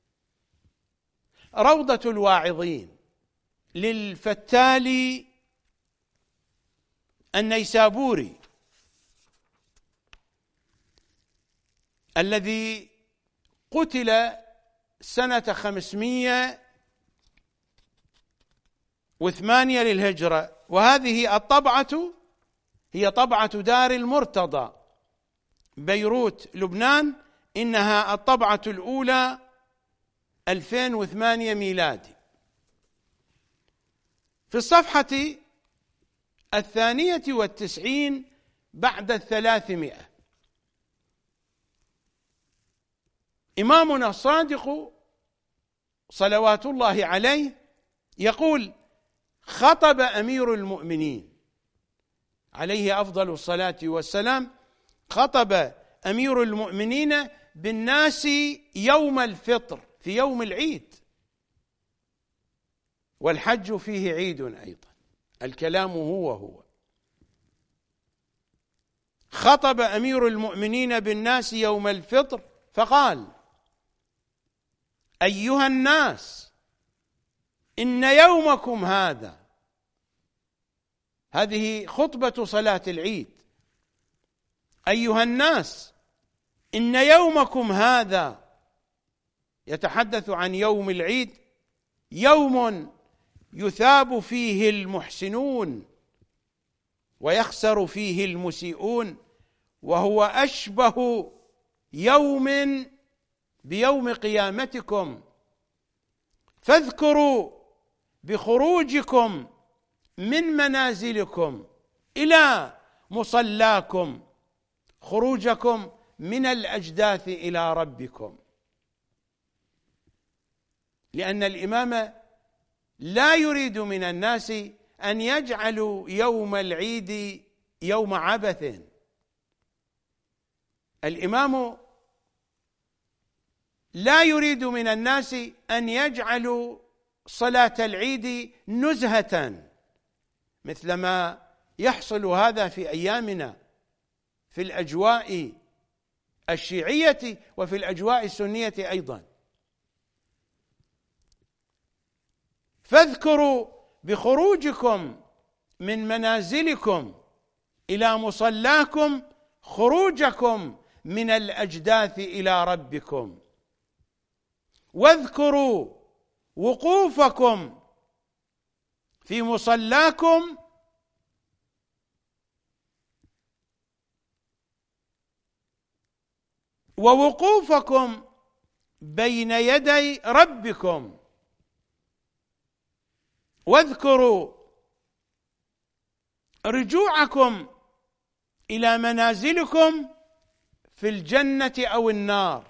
روضة الواعظين للفتالي النيسابوري الذي قتل سنة خمسمائة وثمانية للهجرة. وهذه الطبعة هي طبعة دار المرتضى بيروت لبنان، إنها الطبعة الأولى ألفين وثمانية ميلادي. في الصفحة الثانية والتسعين بعد الثلاثمائة، إمامنا الصادق صلوات الله عليه يقول: خطب أمير المؤمنين عليه أفضل الصلاة والسلام، خطب أمير المؤمنين بالناس يوم الفطر، في يوم العيد، والحج فيه عيد أيضا، الكلام هو هو. خطب أمير المؤمنين بالناس يوم الفطر فقال: أيها الناس، إن يومكم هذا، هذه خطبة صلاة العيد، أيها الناس إن يومكم هذا، يتحدث عن يوم العيد، يوم يثاب فيه المحسنون ويخسر فيه المسيئون، وهو أشبه يوم بيوم قيامتكم، فاذكروا بخروجكم من منازلكم إلى مصلاكم خروجكم من الأجداث إلى ربكم. لأن الإمام لا يريد من الناس أن يجعلوا يوم العيد يوم عبث. الإمام لا يريد من الناس أن يجعلوا صلاة العيد نزهة مثلما يحصل هذا في أيامنا في الأجواء الشيعية وفي الأجواء السنية أيضا. فاذكروا بخروجكم من منازلكم إلى مصلاكم خروجكم من الأجداث إلى ربكم، واذكروا وقوفكم في مصلاكم ووقوفكم بين يدي ربكم، واذكروا رجوعكم إلى منازلكم في الجنة أو النار.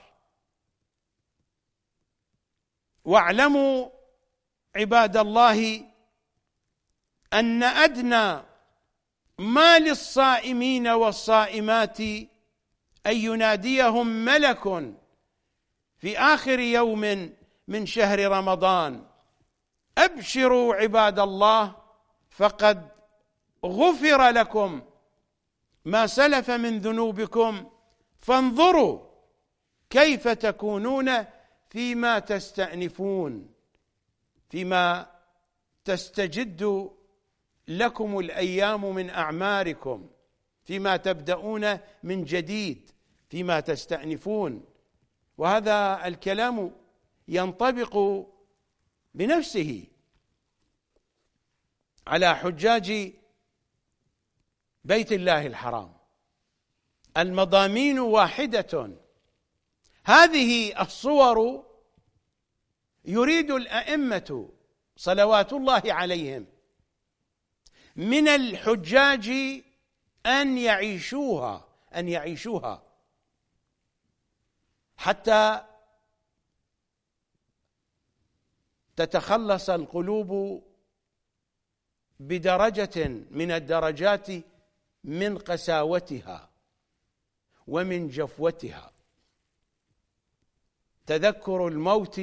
واعلموا عباد الله أن أدنى ما للصائمين والصائمات أن يناديهم ملك في آخر يوم من شهر رمضان: أبشروا عباد الله فقد غفر لكم ما سلف من ذنوبكم، فانظروا كيف تكونون فيما تستأنفون، فيما تستجد لكم الأيام من أعماركم، فيما تبدأون من جديد، فيما تستأنفون. وهذا الكلام ينطبق بنفسه على حجاج بيت الله الحرام. المضامين واحدة. هذه الصور يريد الأئمة صلوات الله عليهم من الحجاج أن يعيشوها أن يعيشوها حتى تتخلص القلوب بدرجة من الدرجات من قساوتها ومن جفوتها. تذكر الموت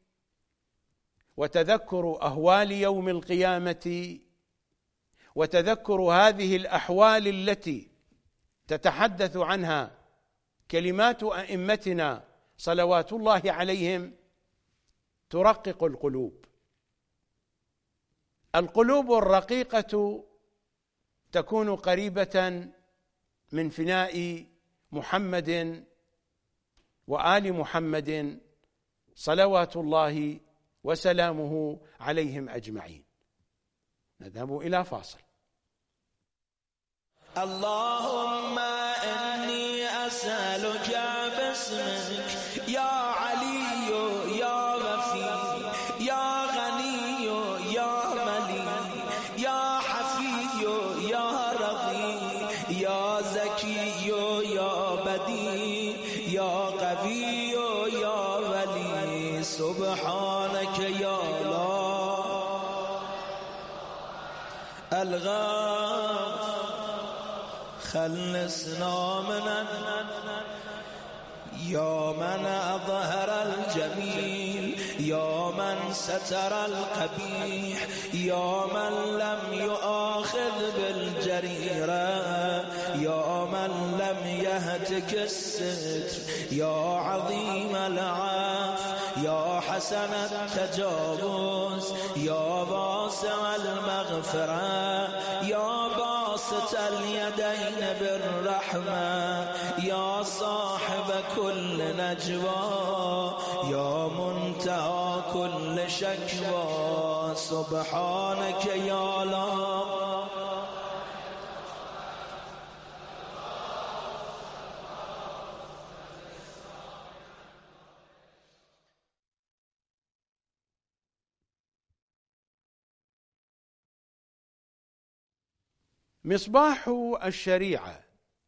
وتذكر أهوال يوم القيامة وتذكر هذه الأحوال التي تتحدث عنها كلمات أئمتنا صلوات الله عليهم ترقق القلوب. القلوب الرقيقة تكون قريبة من فناء محمد وآل محمد صلوات الله وسلامه عليهم أجمعين. نذهب إلى فاصل.
اللهم إني أسألك باسمك يا علي يا غفير يا غني يا مليك يا حفي يا رضي يا زكي يا بديع يا قوي يا ولي سبحانك يا الله الغاف خلصنا من يا من أظهر الجميل يا من ستر القبيح يا من لم يؤاخذ بالجريرة يا من لم يهتك الستر يا عظيم العفو يا حسن التجاوز يا واسع المغفرة يا باسط اليدين بالرحمة يا صاحب كل نجوى يا منتهى كل شكوى سبحانك يا الله
مصباح الشريعة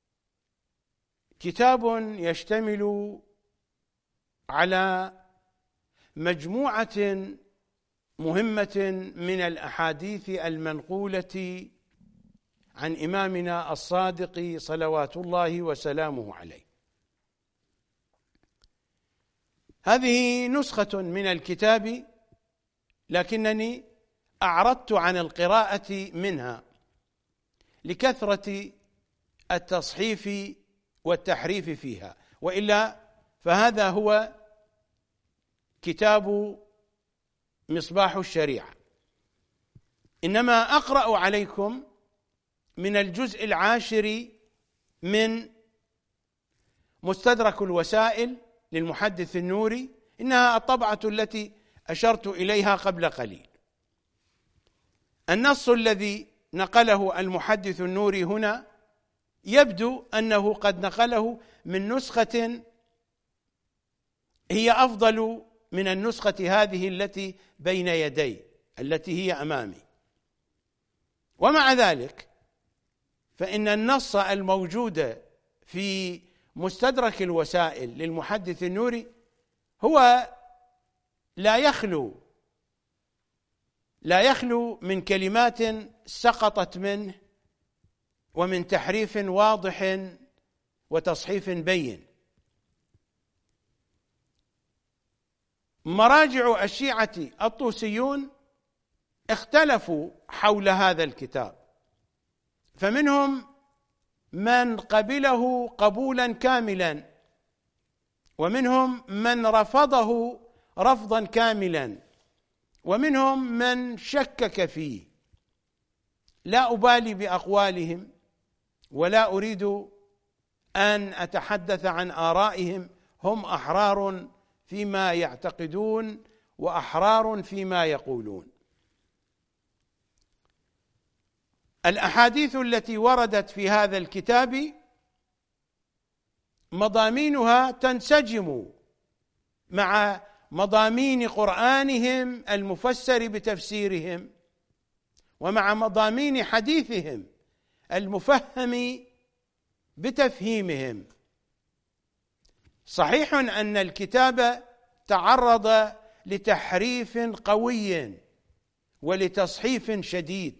كتاب يشتمل على مجموعة مهمة من الأحاديث المنقولة عن إمامنا الصادق صلوات الله وسلامه عليه. هذه نسخة من الكتاب، لكنني أعرضت عن القراءة منها لكثرة التصحيف والتحريف فيها، وإلا فهذا هو كتاب مصباح الشريعة. إنما أقرأ عليكم من الجزء العاشر من مستدرك الوسائل للمحدث النوري، إنها الطبعة التي أشرت إليها قبل قليل. النص الذي نقله المحدث النوري هنا يبدو أنه قد نقله من نسخة هي أفضل من النسخة هذه التي بين يدي التي هي أمامي، ومع ذلك فإن النص الموجود في مستدرك الوسائل للمحدث النوري هو لا يخلو لا يخلو من كلمات سقطت منه ومن تحريف واضح وتصحيف بين. مراجع الشيعة الطوسيون اختلفوا حول هذا الكتاب، فمنهم من قبله قبولا كاملا، ومنهم من رفضه رفضا كاملا، ومنهم من شكك فيه. لا أبالي بأقوالهم ولا أريد أن أتحدث عن آرائهم، هم أحرار فيما يعتقدون وأحرار فيما يقولون. الأحاديث التي وردت في هذا الكتاب مضامينها تنسجم مع مضامين قرآنهم المفسر بتفسيرهم، ومع مضامين حديثهم المفهم بتفهيمهم. صحيح أن الكتاب تعرض لتحريف قوي ولتصحيف شديد،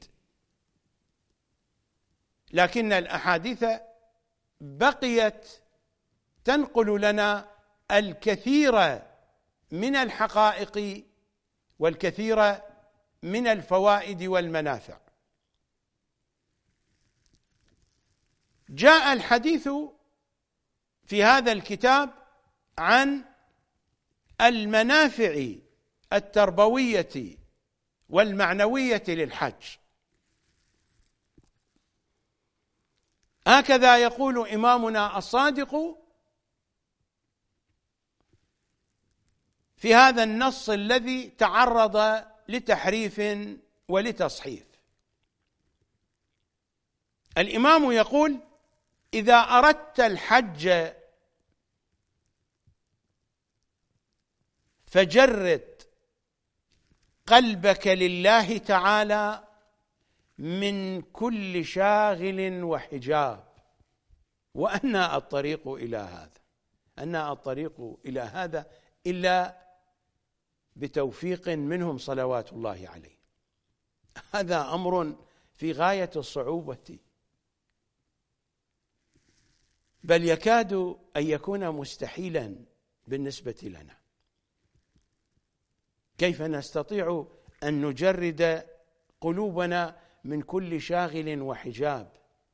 لكن الأحاديث بقيت تنقل لنا الكثير من الحقائق والكثير من الفوائد والمنافع. جاء الحديث في هذا الكتاب عن المنافع التربوية والمعنوية للحج. هكذا يقول إمامنا الصادق في هذا النص الذي تعرض لتحريف ولتصحيف. الإمام يقول: إذا أردت الحج فجرد قلبك لله تعالى من كل شاغل وحجاب. وأنى الطريق إلى هذا؟ أنى الطريق إلى هذا إلا بتوفيق منهم صلوات الله عليه. هذا أمر في غاية الصعوبة، بل يكاد أن يكون مستحيلا بالنسبة لنا. كيف نستطيع أن نجرد قلوبنا من كل شاغل وحجاب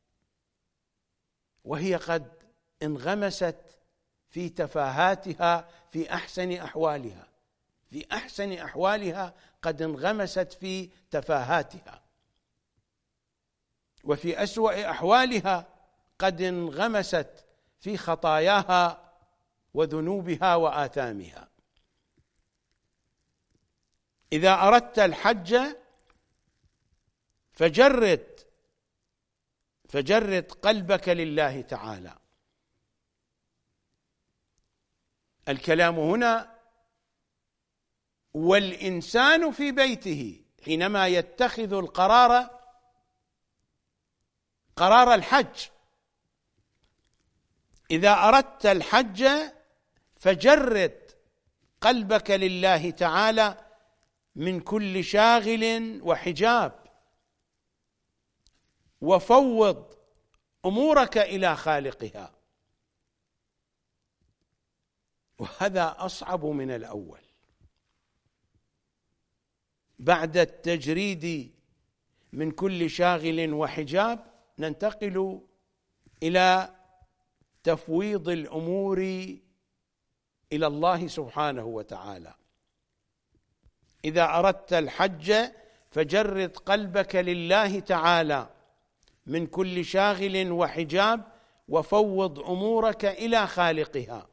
وهي قد انغمست في تفاهاتها في أحسن أحوالها في أحسن أحوالها قد انغمست في تفاهاتها، وفي أسوأ أحوالها قد انغمست في خطاياها وذنوبها وآثامها. إذا أردت الحج فجرد فجرد قلبك لله تعالى. الكلام هنا والإنسان في بيته حينما يتخذ القرار قرار الحج. إذا أردت الحج فجرد قلبك لله تعالى من كل شاغل وحجاب، وفوض أمورك إلى خالقها. وهذا أصعب من الأول. بعد التجريد من كل شاغل وحجاب ننتقل إلى تفويض الأمور إلى الله سبحانه وتعالى. إذا أردت الحج فجرد قلبك لله تعالى من كل شاغل وحجاب، وفوض أمورك إلى خالقها،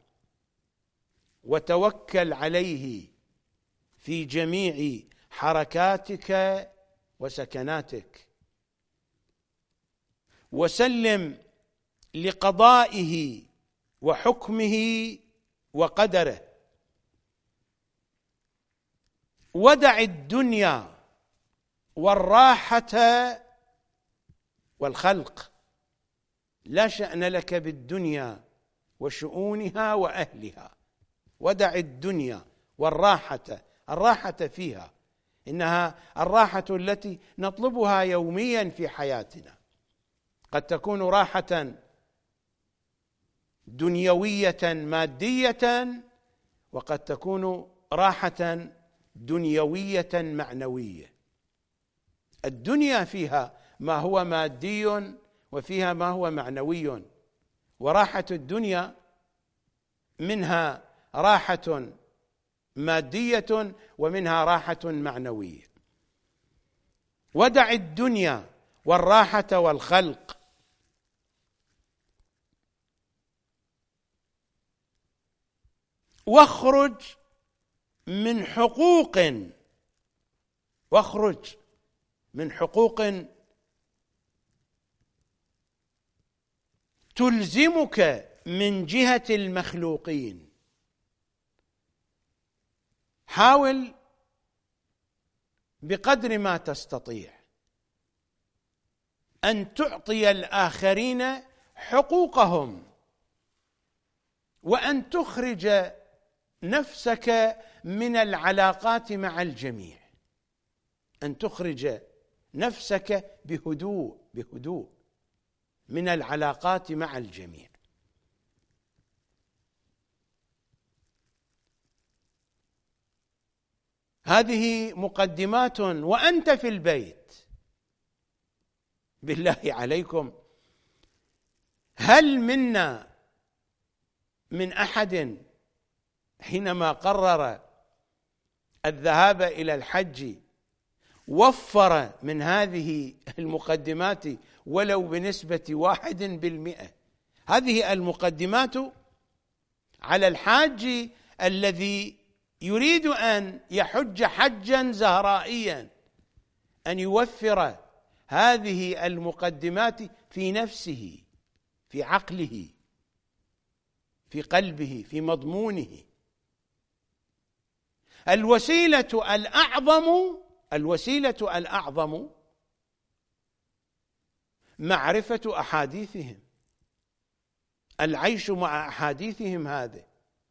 وتوكل عليه في جميع حركاتك وسكناتك، وسلم لقضائه وحكمه وقدره. ودع الدنيا والراحة والخلق، لا شأن لك بالدنيا وشؤونها وأهلها. ودع الدنيا والراحة، الراحة فيها إنها الراحة التي نطلبها يوميا في حياتنا. قد تكون راحة دنيوية مادية، وقد تكون راحة دنيوية معنوية. الدنيا فيها ما هو مادي وفيها ما هو معنوي، وراحة الدنيا منها راحة مادية ومنها راحة معنوية. ودع الدنيا والراحة والخلق، واخرج من حقوق واخرج من حقوق تلزمك من جهة المخلوقين. حاول بقدر ما تستطيع أن تعطي الآخرين حقوقهم، وأن تخرج نفسك من العلاقات مع الجميع، أن تخرج نفسك بهدوء بهدوء من العلاقات مع الجميع. هذه مقدمات وأنت في البيت. بالله عليكم، هل منا من أحد حينما قرر الذهاب إلى الحج وفر من هذه المقدمات ولو بنسبة واحد بالمئة؟ هذه المقدمات على الحاج الذي يريد أن يحج حجا زهرائيا أن يوفر هذه المقدمات في نفسه، في عقله، في قلبه، في مضمونه. الوسيلة الأعظم الوسيلة الأعظم معرفة أحاديثهم، العيش مع أحاديثهم هذا،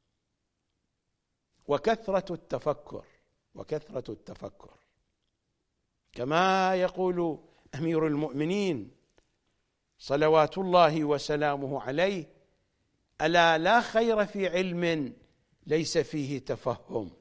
وكثرة التفكر وكثرة التفكر كما يقول أمير المؤمنين صلوات الله وسلامه عليه: ألا لا خير في علم ليس فيه تفهم،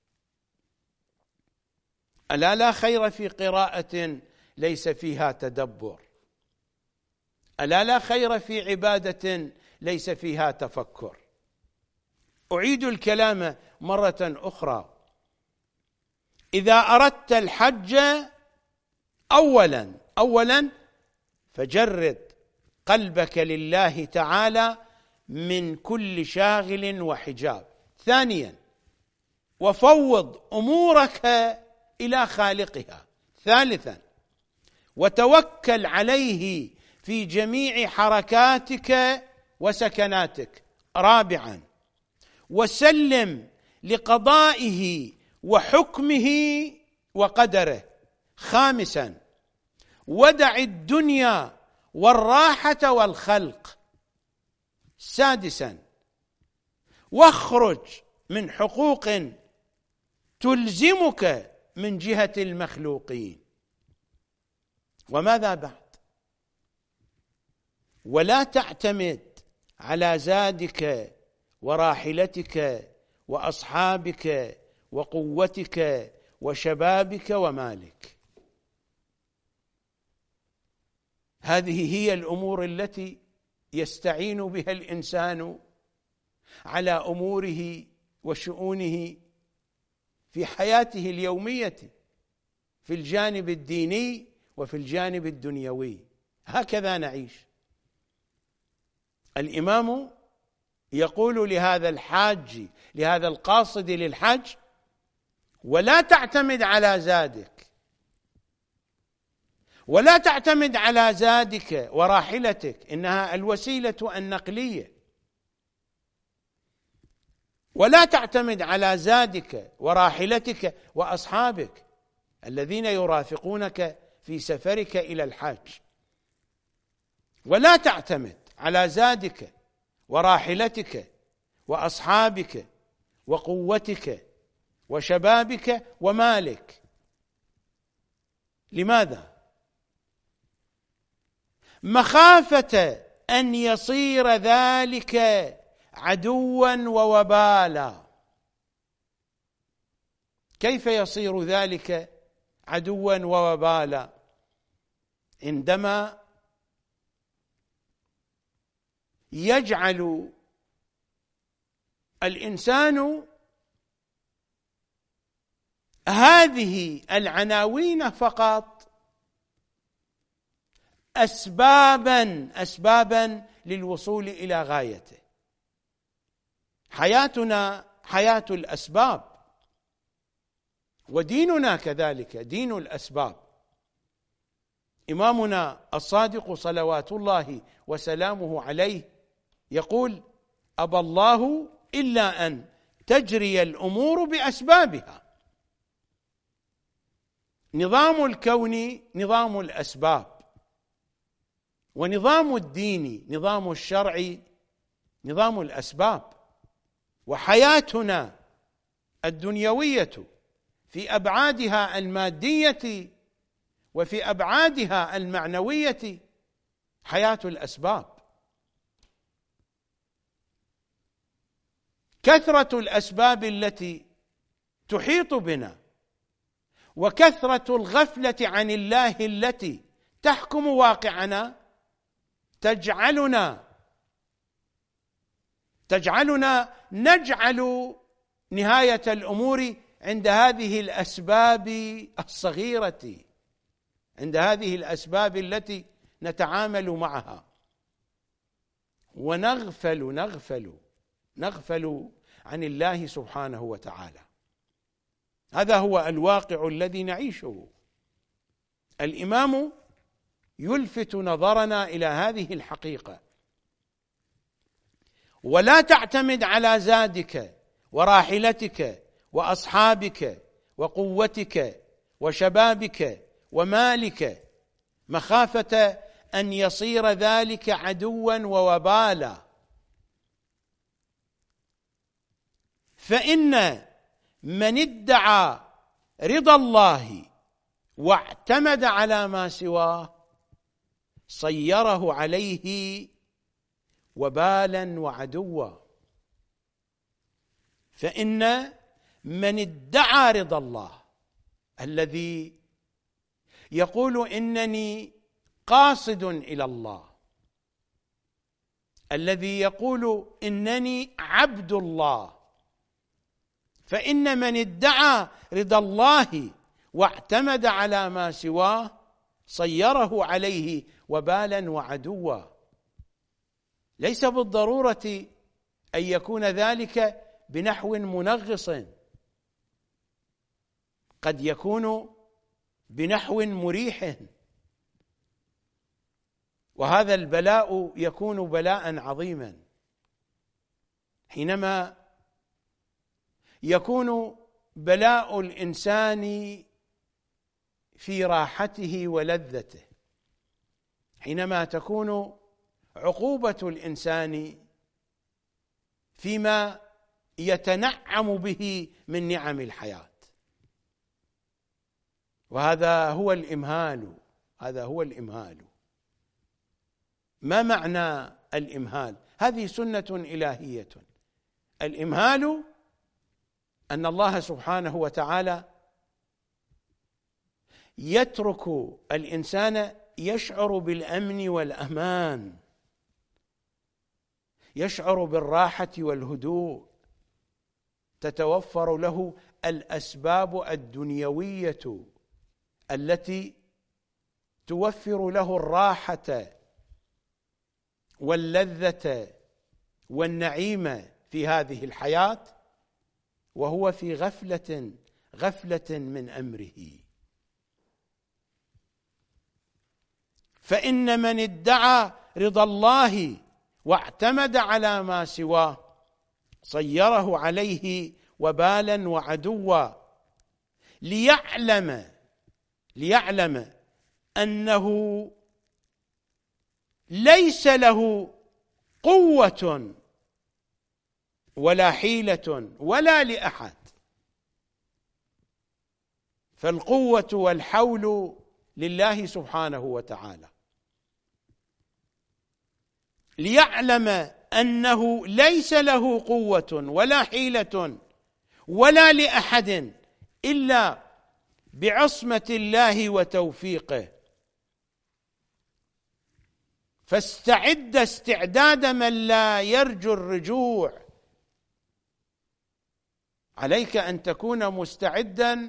ألا لا خير في قراءة ليس فيها تدبر، ألا لا خير في عبادة ليس فيها تفكر. أعيد الكلام مرة أخرى: إذا أردت الحج أولا أولا فجرد قلبك لله تعالى من كل شاغل وحجاب. ثانيا وفوض أمورك إلى خالقها. ثالثا وتوكل عليه في جميع حركاتك وسكناتك. رابعا وسلم لقضائه وحكمه وقدره. خامسا ودع الدنيا والراحة والخلق. سادسا واخرج من حقوق تلزمك من جهة المخلوقين. وماذا بعد؟ ولا تعتمد على زادك وراحلتك وأصحابك وقوتك وشبابك ومالك. هذه هي الأمور التي يستعين بها الإنسان على أموره وشؤونه في حياته اليومية، في الجانب الديني وفي الجانب الدنيوي. هكذا نعيش. الإمام يقول لهذا الحاج، لهذا القاصد للحج: ولا تعتمد على زادك، ولا تعتمد على زادك وراحلتك، إنها الوسيلة النقلية. ولا تعتمد على زادك وراحلتك وأصحابك الذين يرافقونك في سفرك إلى الحج. ولا تعتمد على زادك وراحلتك وأصحابك وقوتك وشبابك ومالك. لماذا؟ مخافة أن يصير ذلك عدوا ووبالا. كيف يصير ذلك عدوا ووبالا؟ عندما يجعل الإنسان هذه العناوين فقط أسبابا أسبابا للوصول إلى غايته. حياتنا حياة الأسباب، وديننا كذلك دين الأسباب. إمامنا الصادق صلوات الله وسلامه عليه يقول: أبى الله إلا أن تجري الأمور بأسبابها. نظام الكون نظام الأسباب، ونظام الدين نظام الشرع نظام الأسباب. وحياتنا الدنيوية في أبعادها المادية وفي أبعادها المعنوية حياة الأسباب. كثرة الأسباب التي تحيط بنا وكثرة الغفلة عن الله التي تحكم واقعنا تجعلنا تجعلنا نجعل نهاية الأمور عند هذه الأسباب الصغيرة، عند هذه الأسباب التي نتعامل معها، ونغفل نغفل نغفل عن الله سبحانه وتعالى. هذا هو الواقع الذي نعيشه. الإمام يلفت نظرنا إلى هذه الحقيقة. ولا تعتمد على زادك وراحلتك وأصحابك وقوتك وشبابك ومالك مخافة أن يصير ذلك عدوا ووبالا، فإن من ادعى رضا الله واعتمد على ما سواه صيره عليه وبالا وعدوا. فإن من ادعى رضا الله، الذي يقول إنني قاصد إلى الله، الذي يقول إنني عبد الله، فإن من ادعى رضا الله واعتمد على ما سواه صيره عليه وبالا وعدوا. ليس بالضرورة أن يكون ذلك بنحو منغص، قد يكون بنحو مريح، وهذا البلاء يكون بلاء عظيما حينما يكون بلاء الإنسان في راحته ولذته، حينما تكون عقوبة الإنسان فيما يتنعم به من نعم الحياة. وهذا هو الإمهال، هذا هو الإمهال. ما معنى الإمهال؟ هذه سنة إلهية. الإمهال أن الله سبحانه وتعالى يترك الإنسان يشعر بالأمن والأمان، يشعر بالراحة والهدوء، تتوفر له الأسباب الدنيوية التي توفر له الراحة واللذة والنعيم في هذه الحياة، وهو في غفلة غفلة من أمره. فإن من ادعى رضا الله واعتمد على ما سواه صيره عليه وبالا وعدوا، ليعلم ليعلم أنه ليس له قوة ولا حيلة ولا لأحد. فالقوة والحول لله سبحانه وتعالى. ليعلم أنه ليس له قوة ولا حيلة ولا لأحد إلا بعصمة الله وتوفيقه. فاستعد استعداد من لا يرجو الرجوع. عليك أن تكون مستعدا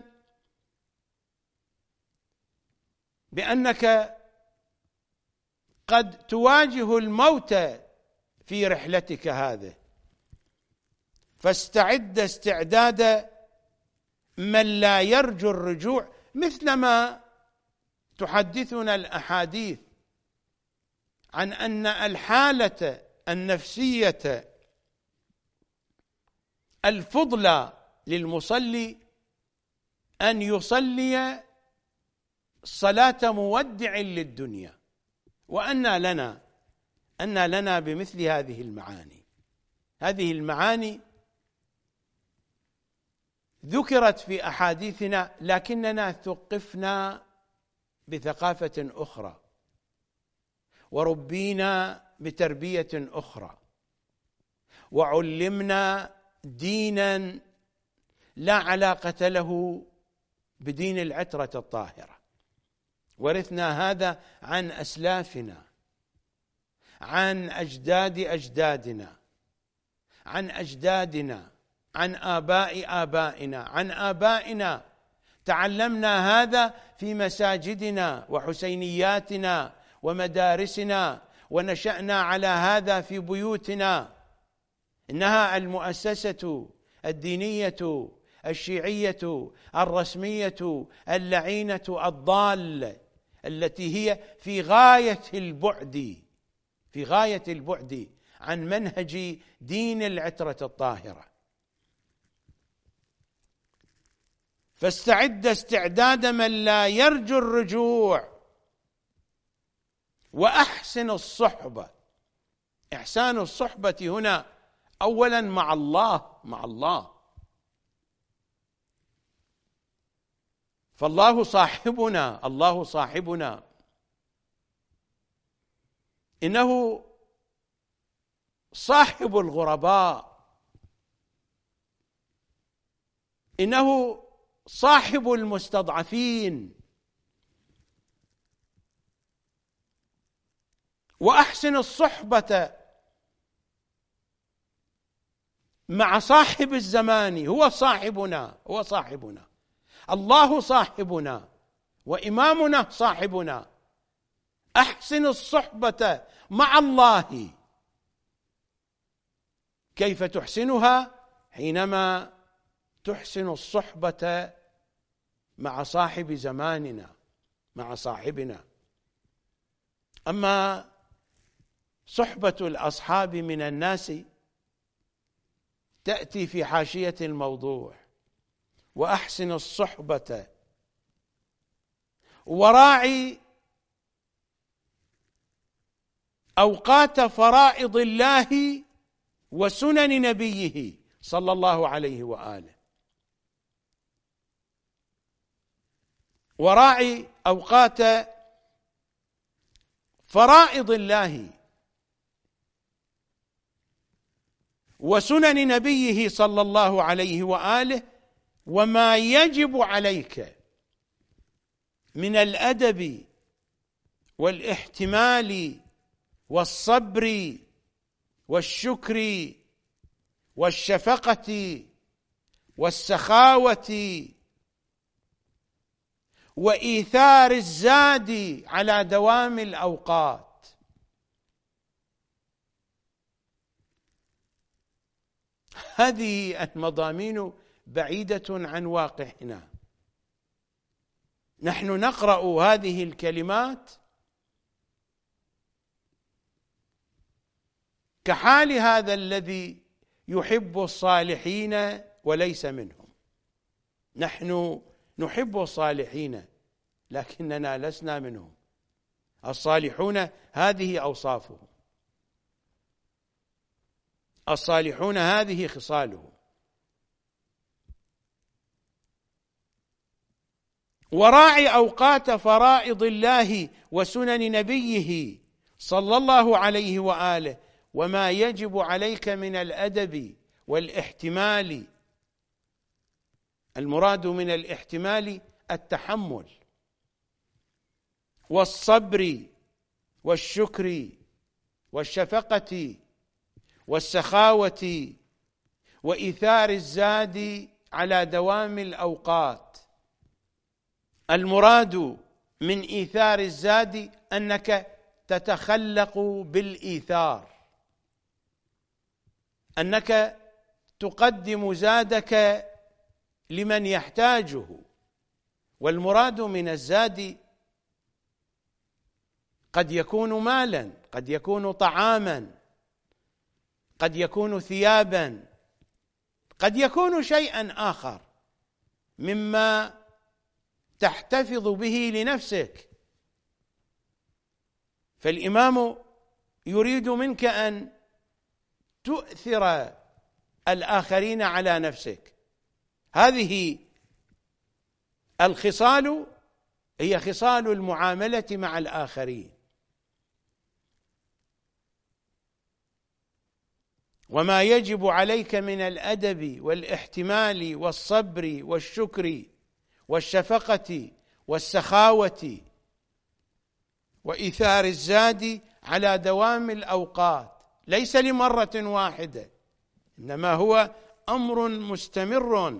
بأنك قد تواجه الموت في رحلتك هذه، فاستعد استعداد من لا يرجو الرجوع، مثلما تحدثنا الأحاديث عن أن الحالة النفسية الفضلى للمصلي أن يصلي صلاة مودع للدنيا. وأن لنا أن لنا بمثل هذه المعاني. هذه المعاني ذكرت في أحاديثنا، لكننا ثقفنا بثقافة أخرى وربينا بتربية أخرى وعلمنا دينا لا علاقة له بدين العترة الطاهرة. ورثنا هذا عن أسلافنا، عن أجداد أجدادنا، عن أجدادنا، عن آباء آبائنا، عن آبائنا. تعلمنا هذا في مساجدنا وحسينياتنا ومدارسنا، ونشأنا على هذا في بيوتنا. إنها المؤسسة الدينية الشيعية الرسمية اللعينة الضالة التي هي في غاية البعد في غاية البعد عن منهج دين العترة الطاهرة. فاستعد استعداد من لا يرجو الرجوع، وأحسن الصحبة. إحسان الصحبة هنا أولا مع الله مع الله فالله صاحبنا الله صاحبنا إنه صاحب الغرباء، إنه صاحب المستضعفين. وأحسن الصحبة مع صاحب الزمان، هو صاحبنا هو صاحبنا الله صاحبنا وإمامنا صاحبنا. أحسن الصحبة مع الله. كيف تحسنها؟ حينما تحسن الصحبة مع صاحب زماننا مع صاحبنا. أما صحبة الأصحاب من الناس تأتي في حاشية الموضوع. وأحسن الصحبة وراعي أوقات فرائض الله وسنن نبيه صلى الله عليه وآله. وراعي أوقات فرائض الله وسنن نبيه صلى الله عليه وآله، وما يجب عليك من الأدب والاحتمال والصبر والشكر والشفقة والسخاوة وإيثار الزاد على دوام الأوقات. هذه المضامين بعيدة عن واقعنا. نحن نقرأ هذه الكلمات كحال هذا الذي يحب الصالحين وليس منهم. نحن نحب الصالحين لكننا لسنا منهم. الصالحون هذه أوصافهم، الصالحون هذه خصالهم. وراعي أوقات فرائض الله وسنن نبيه صلى الله عليه وآله، وما يجب عليك من الأدب والاحتمال. المراد من الاحتمال التحمل والصبر والشكر والشفقة والسخاوة وإيثار الزاد على دوام الأوقات. المراد من إيثار الزاد أنك تتخلق بالإيثار، أنك تقدم زادك لمن يحتاجه. والمراد من الزاد قد يكون مالا، قد يكون طعاما، قد يكون ثيابا، قد يكون شيئا آخر مما تحتفظ به لنفسك. فالإمام يريد منك أن تؤثر الآخرين على نفسك. هذه الخصال هي خصال المعاملة مع الآخرين. وما يجب عليك من الأدب والاحتمال والصبر والشكر والشفقة والسخاوة وإيثار الزاد على دوام الأوقات، ليس لمرة واحدة، إنما هو أمر مستمر.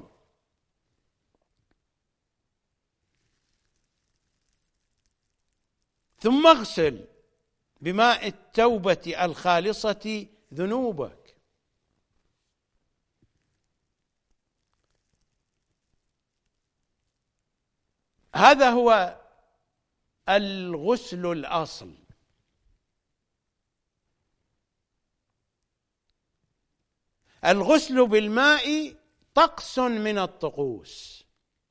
ثم اغسل بماء التوبة الخالصة ذنوبك. هذا هو الغسل الأصل. الغسل بالماء طقس من الطقوس،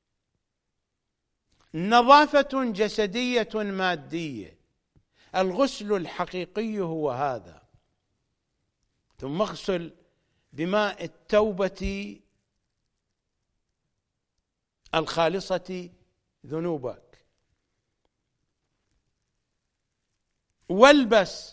نظافة جسدية مادية. الغسل الحقيقي هو هذا. ثم اغسل بماء التوبة الخالصة ذنوبك، والبس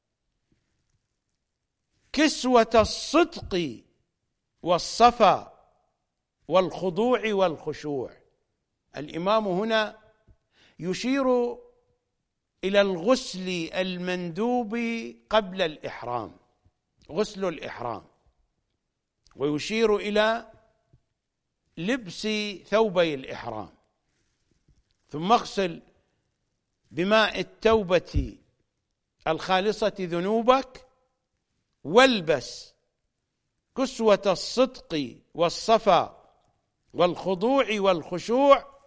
كسوة الصدق والصفا والخضوع والخشوع. الإمام هنا يشير إلى الغسل المندوب قبل الإحرام، غسل الإحرام، ويشير إلى لبس ثوبي الإحرام. ثم اغسل بماء التوبة الخالصة ذنوبك، والبس كسوة الصدق والصفا والخضوع والخشوع،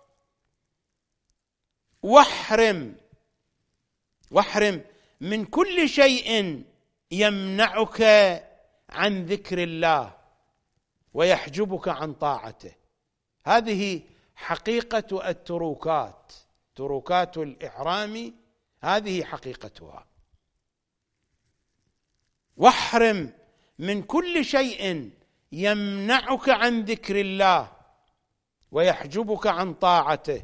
واحرم واحرم من كل شيء يمنعك عن ذكر الله ويحجبك عن طاعته. هذه حقيقة التروكات، تروكات الإحرام، هذه حقيقتها. واحرم من كل شيء يمنعك عن ذكر الله ويحجبك عن طاعته،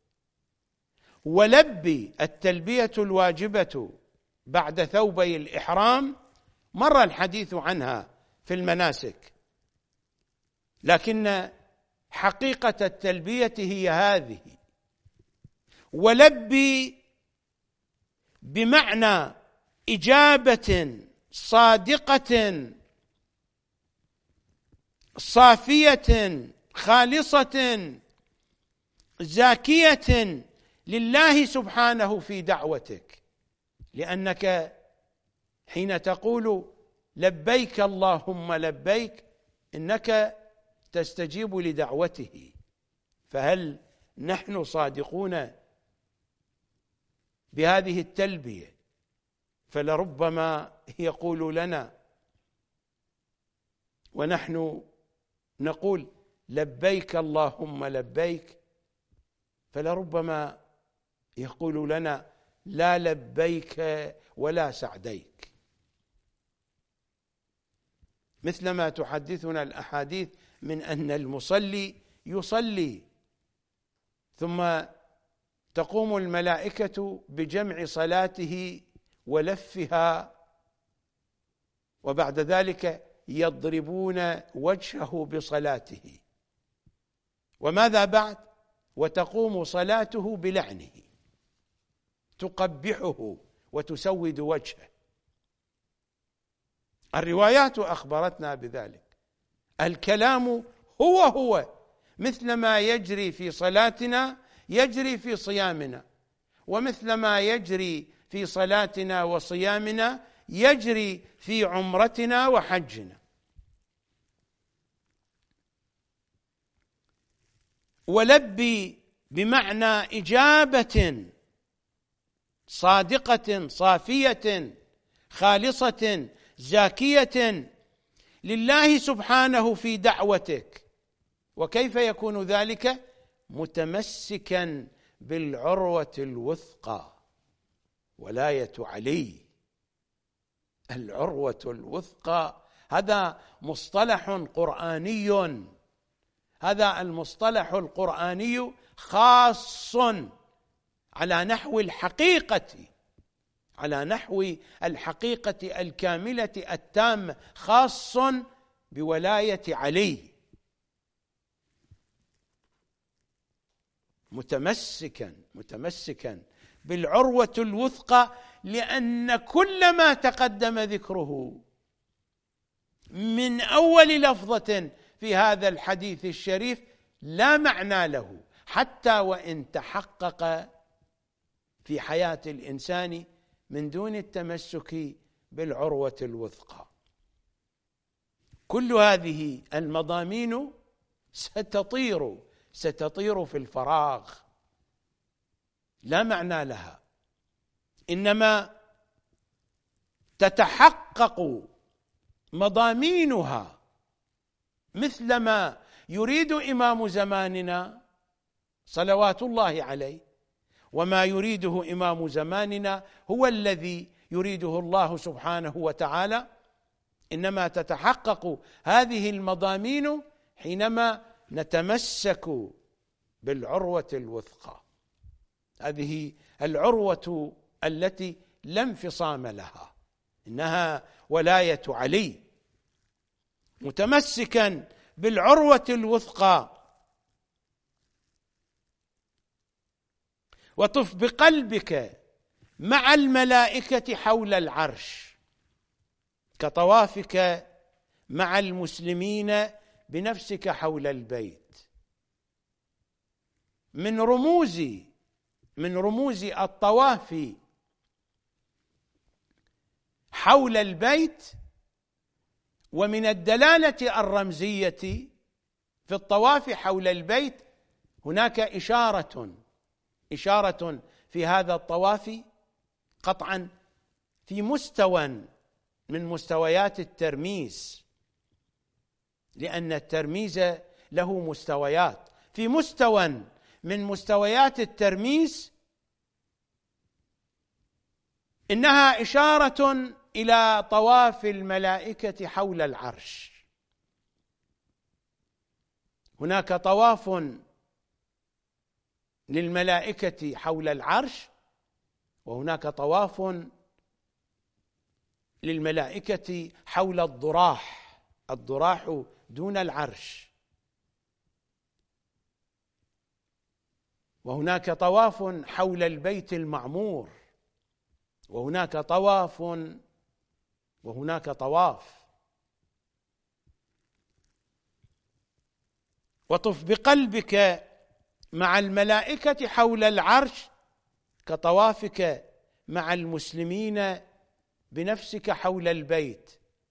ولبي التلبية الواجبة بعد ثوبي الإحرام. مر الحديث عنها في المناسك، لكن حقيقة التلبية هي هذه. ولبي بمعنى إجابة صادقة صافية خالصة زاكية لله سبحانه في دعوتك، لأنك حين تقول لبيك اللهم لبيك إنك تستجيب لدعوته. فهل نحن صادقون بهذه التلبية؟ فلربما يقول لنا ونحن نقول لبيك اللهم لبيك، فلربما يقول لنا لا لبيك ولا سعديك، مثلما تحدثنا الأحاديث من أن المصلي يصلي ثم تقوم الملائكة بجمع صلاته ولفها، وبعد ذلك يضربون وجهه بصلاته، وماذا بعد؟ وتقوم صلاته بلعنه، تقبحه وتسود وجهه. الروايات أخبرتنا بذلك. الكلام هو هو، مثل ما يجري في صلاتنا يجري في صيامنا، ومثل ما يجري في صلاتنا وصيامنا يجري في عمرتنا وحجنا. ولبي بمعنى إجابة صادقة صافية خالصة زاكية لله سبحانه في دعوتك. وكيف يكون ذلك؟ متمسكا بالعروة الوثقى، ولاية علي. العروة الوثقى هذا مصطلح قرآني، هذا المصطلح القرآني خاص على نحو الحقيقة، على نحو الحقيقة الكاملة التامة، خاص بولاية علي. متمسكا متمسكا بالعروة الوثقى، لأن كل ما تقدم ذكره من أول لفظة في هذا الحديث الشريف لا معنى له، حتى وإن تحقق في حياة الإنسان من دون التمسك بالعروة الوثقى. كل هذه المضامين ستطير ستطير في الفراغ، لا معنى لها، إنما تتحقق مضامينها مثلما يريد إمام زماننا صلوات الله عليه، وما يريده إمام زماننا هو الذي يريده الله سبحانه وتعالى. إنما تتحقق هذه المضامين حينما نتمسك بالعروة الوثقى، هذه العروة التي لا انفصام لها، إنها ولاية علي. متمسكا بالعروة الوثقى. وطف بقلبك مع الملائكة حول العرش كطوافك مع المسلمين بنفسك حول البيت. من رموز من رموز الطواف حول البيت ومن الدلالة الرمزية في الطواف حول البيت هناك إشارة إشارة في هذا الطواف قطعا في مستوى من مستويات الترميز، لأن الترميز له مستويات. في مستوى من مستويات الترميز إنها إشارة إلى طواف الملائكة حول العرش. هناك طواف للملائكة حول العرش، وهناك طواف للملائكة حول الضراح، الضراح دون العرش. وهناك طواف حول البيت المعمور، وهناك طواف وهناك طواف. وطف بقلبك مع الملائكة حول العرش كطوافك مع المسلمين بنفسك حول البيت.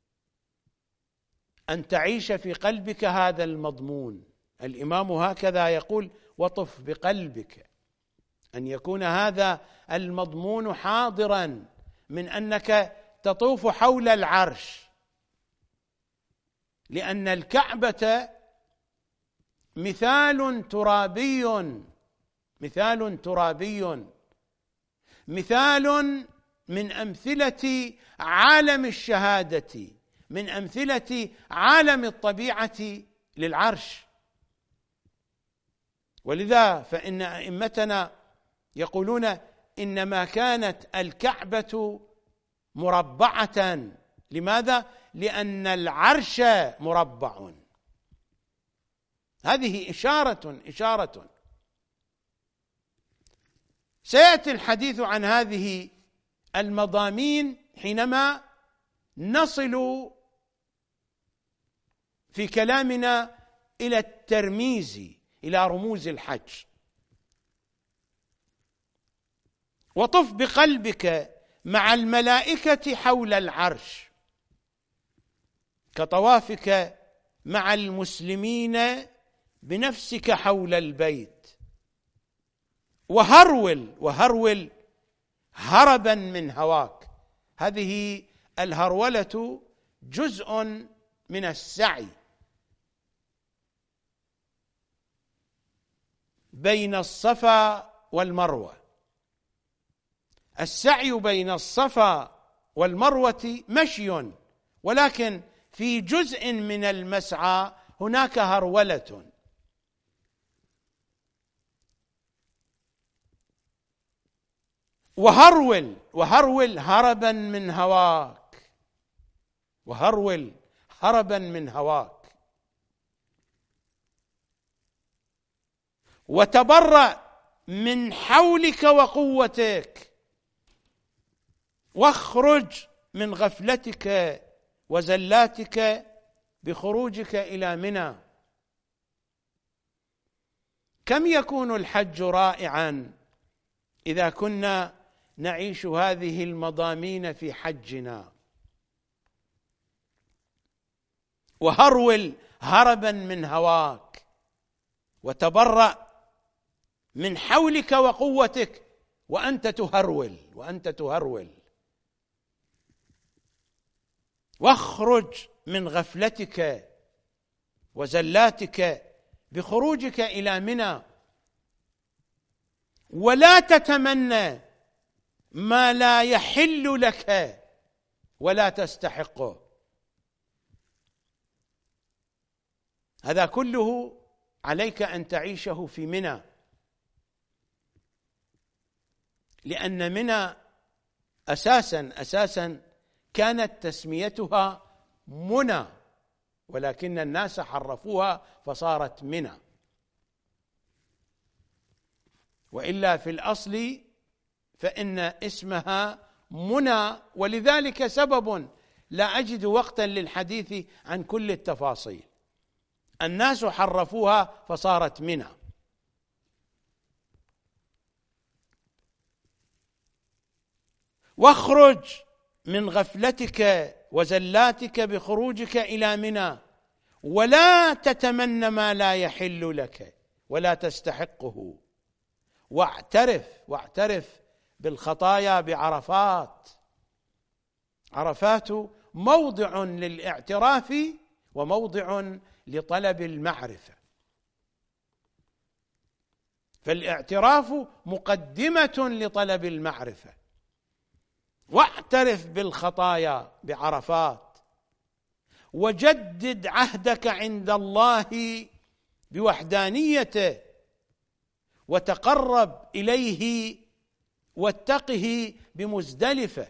أن تعيش في قلبك هذا المضمون. الإمام هكذا يقول: وطف بقلبك، أن يكون هذا المضمون حاضرا من أنك تطوف حول العرش، لأن الكعبة مثال ترابي مثال ترابي مثال من أمثلة عالم الشهادة، من أمثلة عالم الطبيعة للعرش. ولذا فإن أئمتنا يقولون إنما كانت الكعبة مربعة. لماذا؟ لأن العرش مربع. هذه إشارة إشارة سيأتي الحديث عن هذه المضامين حينما نصل في كلامنا إلى الترميز، إلى رموز الحج. وطف بقلبك مع الملائكة حول العرش كطوافك مع المسلمين بنفسك حول البيت. وهرول وهرول هربا من هواك. هذه الهرولة جزء من السعي بين الصفا والمروة. السعي بين الصفا والمروة مشي، ولكن في جزء من المسعى هناك هرولة. وهرول وهرول هربا من هواك، وهرول هربا من هواك. وتبرأ من حولك وقوتك، واخرج من غفلتك وزلاتك بخروجك إلى منى. كم يكون الحج رائعا إذا كنا نعيش هذه المضامين في حجنا. وهرول هربا من هواك، وتبرأ من حولك وقوتك، وأنت تهرول وأنت تهرول واخرج من غفلتك وزلاتك بخروجك إلى منى، ولا تتمنى ما لا يحل لك ولا تستحقه. هذا كله عليك أن تعيشه في منى، لأن منى أساسا أساسا كانت تسميتها منى، ولكن الناس حرفوها فصارت منى، وإلا في الأصل فإن اسمها منى، ولذلك سبب لا أجد وقتا للحديث عن كل التفاصيل. الناس حرفوها فصارت منى. واخرج من غفلتك وزلاتك بخروجك إلى منى، ولا تتمنى ما لا يحل لك ولا تستحقه، واعترف واعترف بالخطايا بعرفات. عرفات موضع للاعتراف وموضع لطلب المعرفة، فالاعتراف مقدمة لطلب المعرفة. واعترف بالخطايا بعرفات، وجدد عهدك عند الله بوحدانيته، وتقرب إليه واتقه بمزدلفة.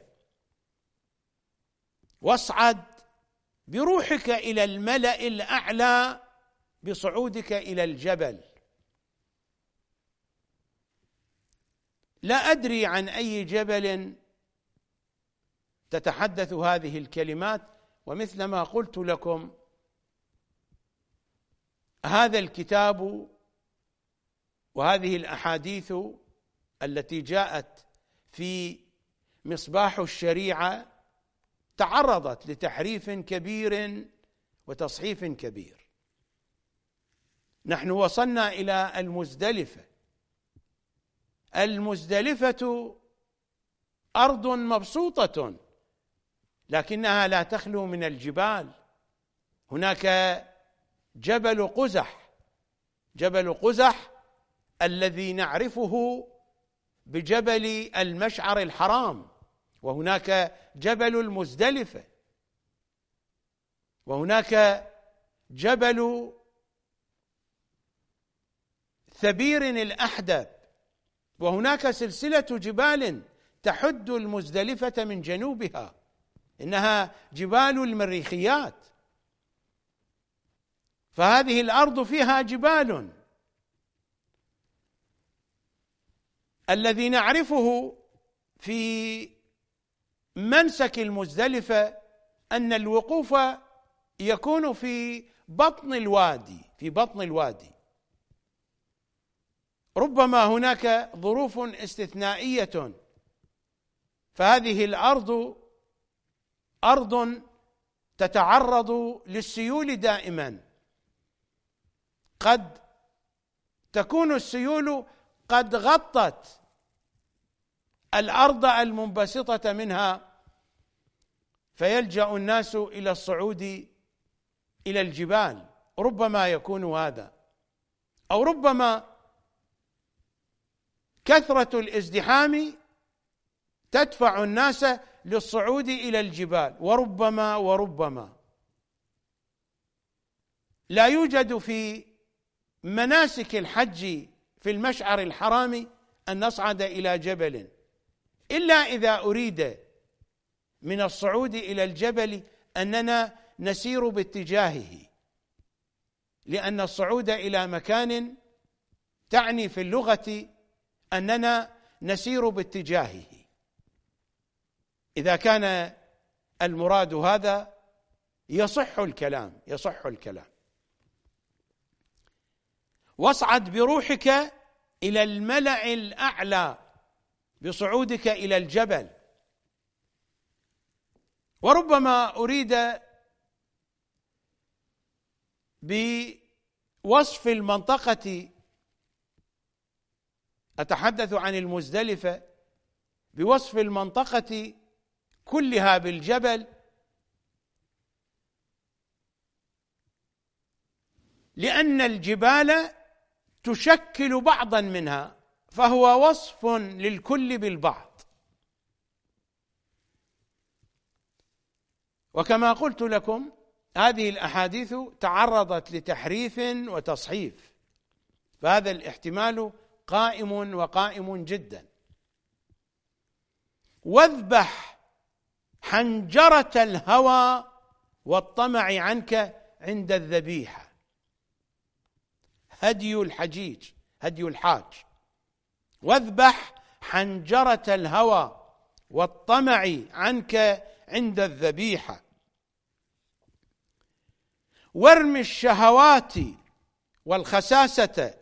واصعد بروحك إلى الملأ الأعلى بصعودك إلى الجبل. لا أدري عن أي جبل تتحدث هذه الكلمات، ومثلما قلت لكم هذا الكتاب وهذه الأحاديث التي جاءت في مصباح الشريعة تعرضت لتحريف كبير وتصحيف كبير. نحن وصلنا إلى المزدلفة. المزدلفة أرض مبسوطة لكنها لا تخلو من الجبال. هناك جبل قزح، جبل قزح الذي نعرفه بجبل المشعر الحرام، وهناك جبل المزدلفة، وهناك جبل ثبير الأحدب، وهناك سلسلة جبال تحد المزدلفة من جنوبها، إنها جبال المريخيات. فهذه الأرض فيها جبال. الذي نعرفه في منسك المزدلفة أن الوقوف يكون في بطن الوادي، في بطن الوادي. ربما هناك ظروف استثنائية، فهذه الأرض أرض تتعرض للسيول دائما. قد تكون السيول قد غطت الأرض المنبسطة منها، فيلجأ الناس إلى الصعود إلى الجبال. ربما يكون هذا، أو ربما كثرة الازدحام تدفع الناس للصعود إلى الجبال، وربما وربما لا يوجد في مناسك الحج في المشعر الحرام أن نصعد إلى جبل، إلا إذا أريد من الصعود إلى الجبل أننا نسير باتجاهه، لأن الصعود إلى مكان تعني في اللغة أننا نسير باتجاهه. إذا كان المراد هذا يصح الكلام، يصح الكلام. واصعد بروحك إلى الملأ الأعلى بصعودك إلى الجبل. وربما أريد بوصف المنطقة، أتحدث عن المزدلفة، بوصف المنطقة كلها بالجبل، لأن الجبال تشكل بعضا منها، فهو وصف للكل بالبعض. وكما قلت لكم هذه الأحاديث تعرضت لتحريف وتصحيف، فهذا الاحتمال قائم وقائم جدا. واذبح حنجرة الهوى والطمع عنك عند الذبيحة، هدي الحجيج، هدي الحاج. واذبح حنجرة الهوى والطمع عنك عند الذبيحة، وارم الشهوات والخساسة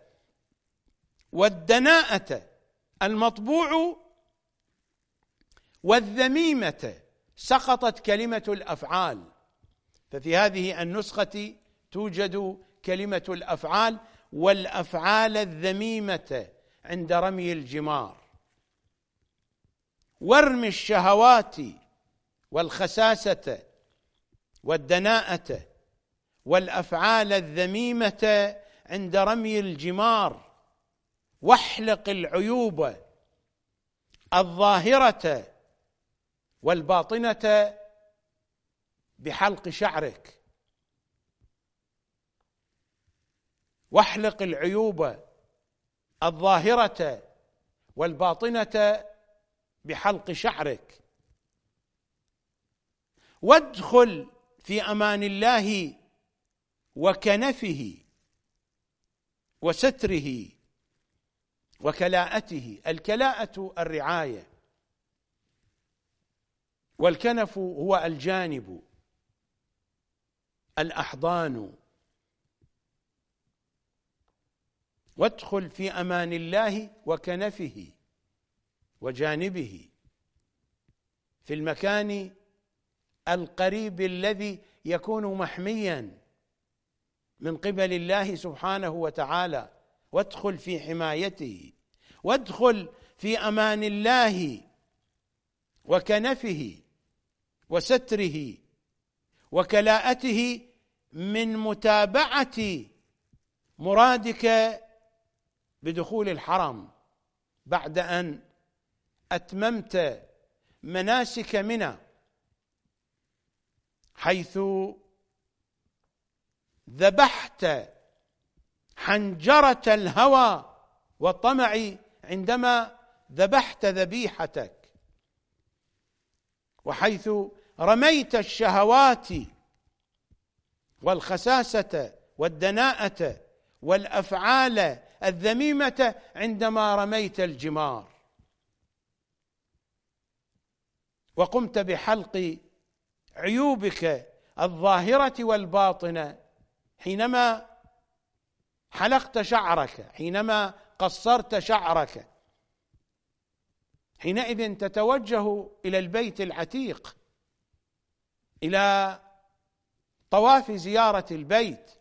والدناءة المطبوع والذميمة. سقطت كلمة الأفعال، ففي هذه النسخة توجد كلمة الأفعال، والأفعال الذميمة عند رمي الجمار. وارم الشهوات والخساسة والدناءة والأفعال الذميمة عند رمي الجمار، واحلق العيوب الظاهرة والباطنة بحلق شعرك. واحلق العيوب الظاهرة والباطنة بحلق شعرك. وادخل في أمان الله وكنفه وستره وكلاءته. الكلاءة الرعاية، والكنف هو الجانب، الأحضان. وادخل في أمان الله وكنفه وجانبه، في المكان القريب الذي يكون محميا من قبل الله سبحانه وتعالى. وادخل في حمايته. وادخل في أمان الله وكنفه وستره وكلاءته من متابعة مرادك بدخول الحرم بعد أن أتممت مناسك منى، حيث ذبحت حنجرة الهوى والطمع عندما ذبحت ذبيحتك، وحيث رميت الشهوات والخساسة والدناءة والأفعال الذميمة عندما رميت الجمار، وقمت بحلق عيوبك الظاهرة والباطنة حينما حلقت شعرك، حينما قصرت شعرك. حينئذ تتوجه إلى البيت العتيق، إلى طواف زيارة البيت.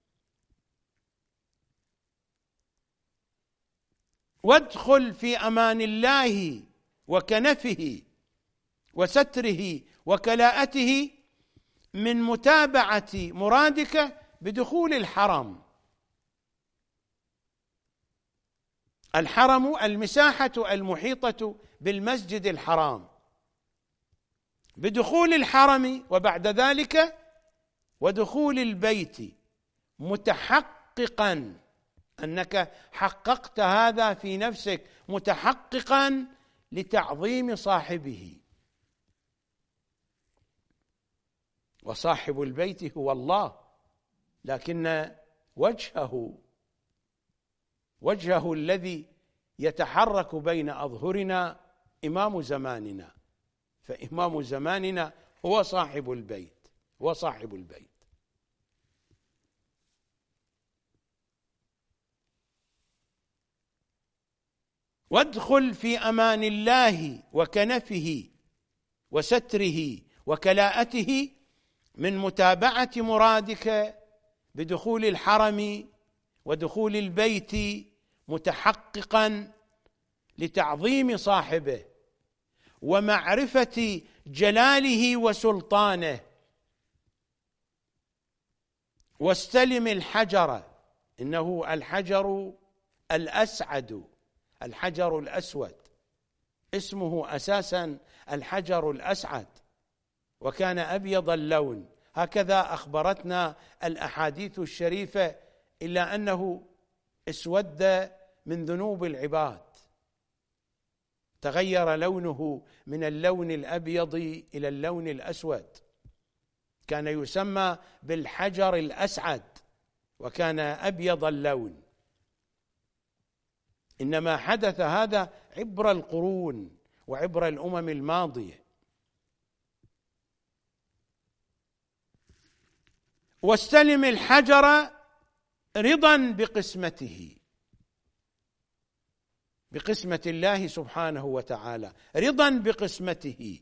وادخل في أمان الله وكنفه وستره وكلاءته من متابعة مرادك بدخول الحرم. الحرم المساحة المحيطة بالمسجد الحرام، بدخول الحرم وبعد ذلك ودخول البيت، متحققا أنك حققت هذا في نفسك، متحققا لتعظيم صاحبه. وصاحب البيت هو الله، لكن وجهه وجهه الذي يتحرك بين أظهرنا إمام زماننا، فإمام زماننا هو صاحب البيت، هو صاحب البيت. وادخل في أمان الله وكنفه وستره وكلاءته من متابعة مرادك بدخول الحرم ودخول البيت، متحققا لتعظيم صاحبه ومعرفة جلاله وسلطانه. واستلم الحجر، إنه الحجر الأسعد، الحجر الأسود، اسمه أساسا الحجر الأسعد، وكان أبيض اللون، هكذا أخبرتنا الأحاديث الشريفة، إلا أنه اسود من ذنوب العباد، تغير لونه من اللون الأبيض إلى اللون الأسود، كان يسمى بالحجر الأسعد وكان أبيض اللون. إنما حدث هذا عبر القرون وعبر الأمم الماضية. واستلم الحجر رضا بقسمته، بقسمة الله سبحانه وتعالى، رضا بقسمته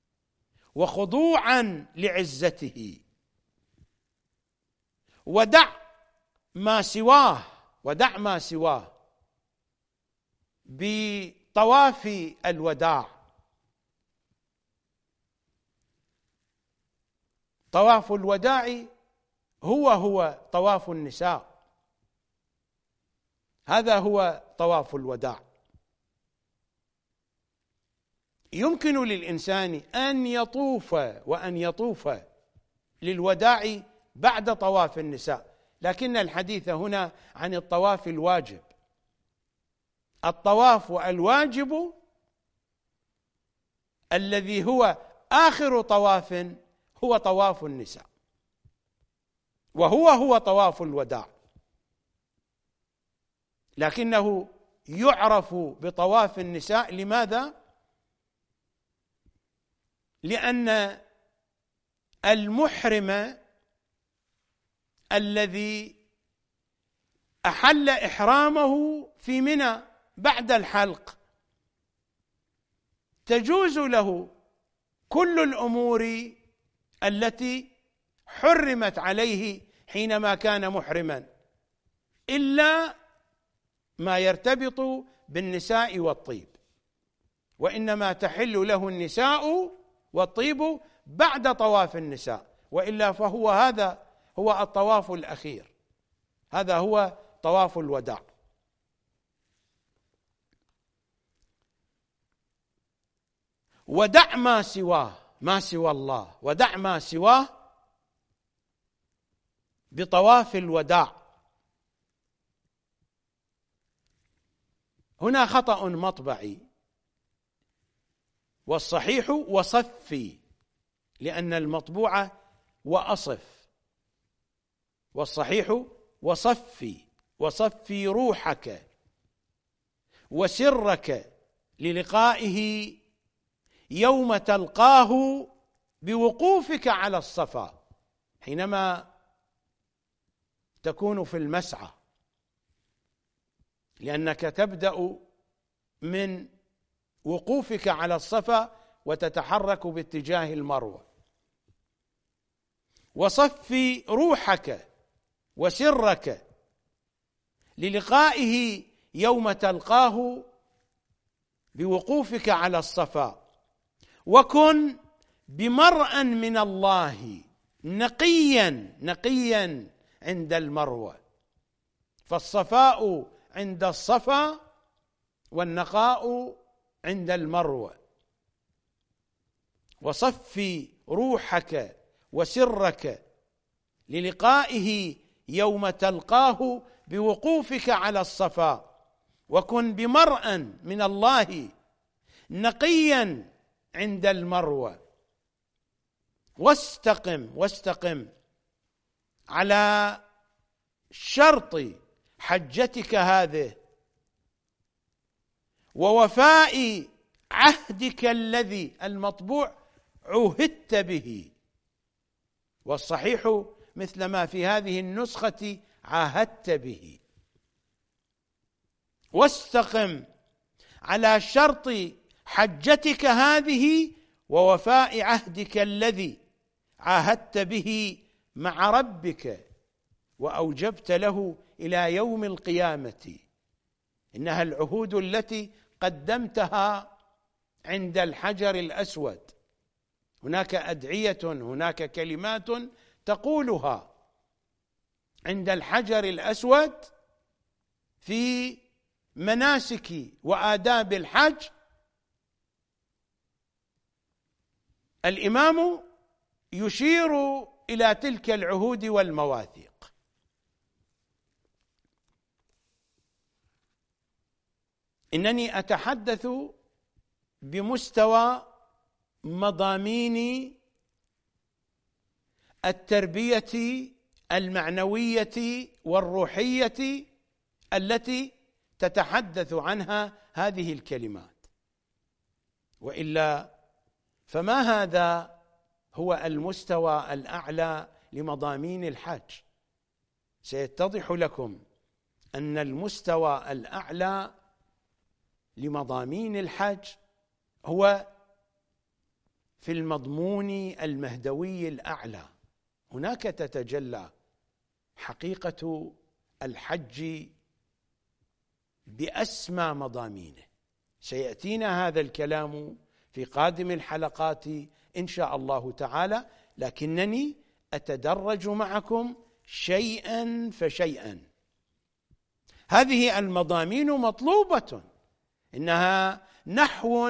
وخضوعا لعزته. ودع ما سواه، ودع ما سواه بطواف الوداع. طواف الوداع هو هو طواف النساء، هذا هو طواف الوداع. يمكن للإنسان أن يطوف وأن يطوف للوداع بعد طواف النساء، لكن الحديث هنا عن الطواف الواجب. الطواف الواجب الذي هو آخر طواف هو طواف النساء، وهو هو طواف الوداع، لكنه يعرف بطواف النساء. لماذا؟ لأن المحرم الذي أحل إحرامه في منى بعد الحلق تجوز له كل الأمور التي حرمت عليه حينما كان محرما، إلا ما يرتبط بالنساء والطيب، وإنما تحل له النساء والطيب بعد طواف النساء، وإلا فهو هذا هو الطواف الأخير، هذا هو طواف الوداع. ودع ما سواه، ما سوى الله، ودع ما سواه بطواف الوداع. هنا خطأ مطبعي، والصحيح وصفي، لأن المطبوع وأصف، والصحيح وصفي، وصفي روحك وسرك للقائه يوم تلقاه بوقوفك على الصفا، حينما تكون في المسعى، لأنك تبدأ من وقوفك على الصفا وتتحرك باتجاه المروة. وصفي روحك وسرك للقائه يوم تلقاه بوقوفك على الصفا، وكن بمرأ من الله نقيا نقيا عند المروة، فالصفاء عند الصفا والنقاء عند المروة. وصفي روحك وسرك للقائه يوم تلقاه بوقوفك على الصفا، وكن بمرأ من الله نقيا عند المروة. واستقم واستقم على شرط حجتك هذه ووفاء عهدك الذي المطبوع عهدت به، والصحيح مثل ما في هذه النسخة عاهدت به. واستقم على شرط حجتك هذه ووفاء عهدك الذي عاهدت به مع ربك وأوجبت له إلى يوم القيامة. إنها العهود التي قدمتها عند الحجر الأسود، هناك أدعية، هناك كلمات تقولها عند الحجر الأسود في مناسك وآداب الحج. الإمام يشير إلى تلك العهود والمواثيق. إنني أتحدث بمستوى مضامين التربية المعنوية والروحية التي تتحدث عنها هذه الكلمات، وإلا فما هذا هو المستوى الأعلى لمضامين الحج. سيتضح لكم أن المستوى الأعلى لمضامين الحج هو في المضمون المهدوي الأعلى. هناك تتجلى حقيقة الحج بأسمى مضامينه. سيأتينا هذا الكلام في قادم الحلقات إن شاء الله تعالى، لكنني أتدرج معكم شيئا فشيئا. هذه المضامين مطلوبة، إنها نحو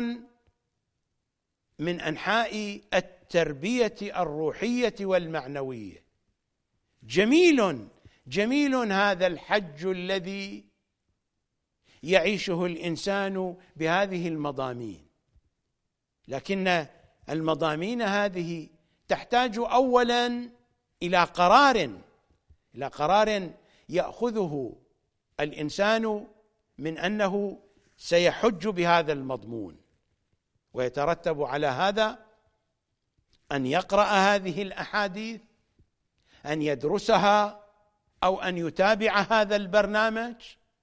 من أنحاء التربية الروحية والمعنوية. جميل جميل هذا الحج الذي يعيشه الإنسان بهذه المضامين، لكن المضامين هذه تحتاج أولا إلى قرار إلى قرار يأخذه الإنسان من أنه سيحج بهذا المضمون، ويترتب على هذا أن يقرأ هذه الأحاديث، أن يدرسها، أو أن يتابع هذا البرنامج،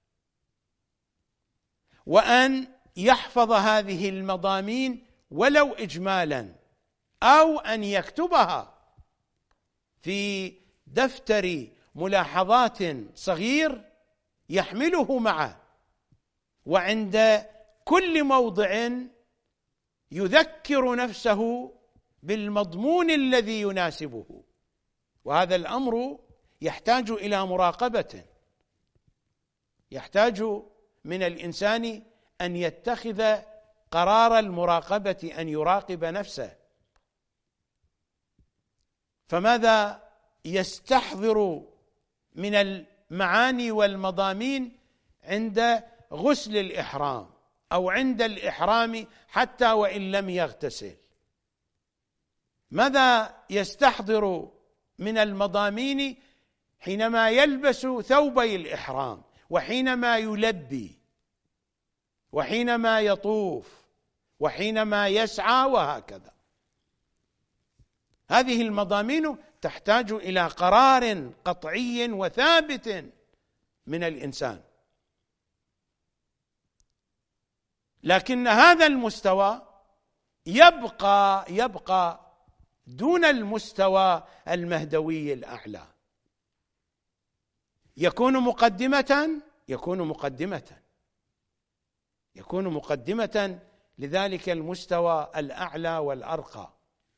وأن يحفظ هذه المضامين ولو إجمالا، أو أن يكتبها في دفتر ملاحظات صغير يحمله معه، وعند كل موضع يذكر نفسه بالمضمون الذي يناسبه. وهذا الأمر يحتاج إلى مراقبة، يحتاج من الإنسان أن يتخذ قرار المراقبة، أن يراقب نفسه. فماذا يستحضر من المعاني والمضامين عند غسل الإحرام أو عند الإحرام حتى وإن لم يغتسل؟ ماذا يستحضر من المضامين حينما يلبس ثوبي الإحرام، وحينما يلبي، وحينما يطوف، وحينما يسعى، وهكذا؟ هذه المضامين تحتاج إلى قرار قطعي وثابت من الإنسان. لكن هذا المستوى يبقى يبقى دون المستوى المهدوي الأعلى. يكون مقدمة يكون مقدمة يكون مقدمة لذلك المستوى الأعلى والأرقى.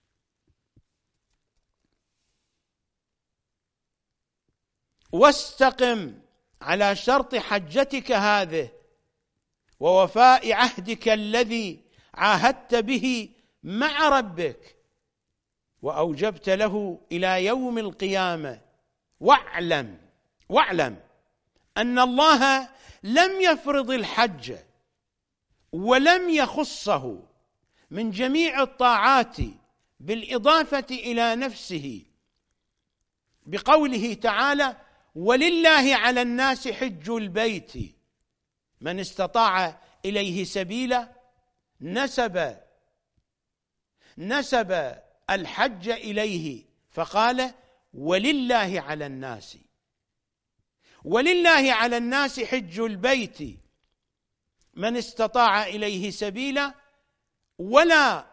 واستقم على شرط حجتك هذه ووفاء عهدك الذي عاهدت به مع ربك وأوجبت له إلى يوم القيامة، واعلم واعلم أن الله لم يفرض الحج ولم يخصه من جميع الطاعات بالإضافة إلى نفسه بقوله تعالى: ولله على الناس حج البيت من استطاع إليه سبيلا. نسب نسب الحج إليه فقال: ولله على الناس. ولله على الناس حج البيت من استطاع إليه سبيلا، ولا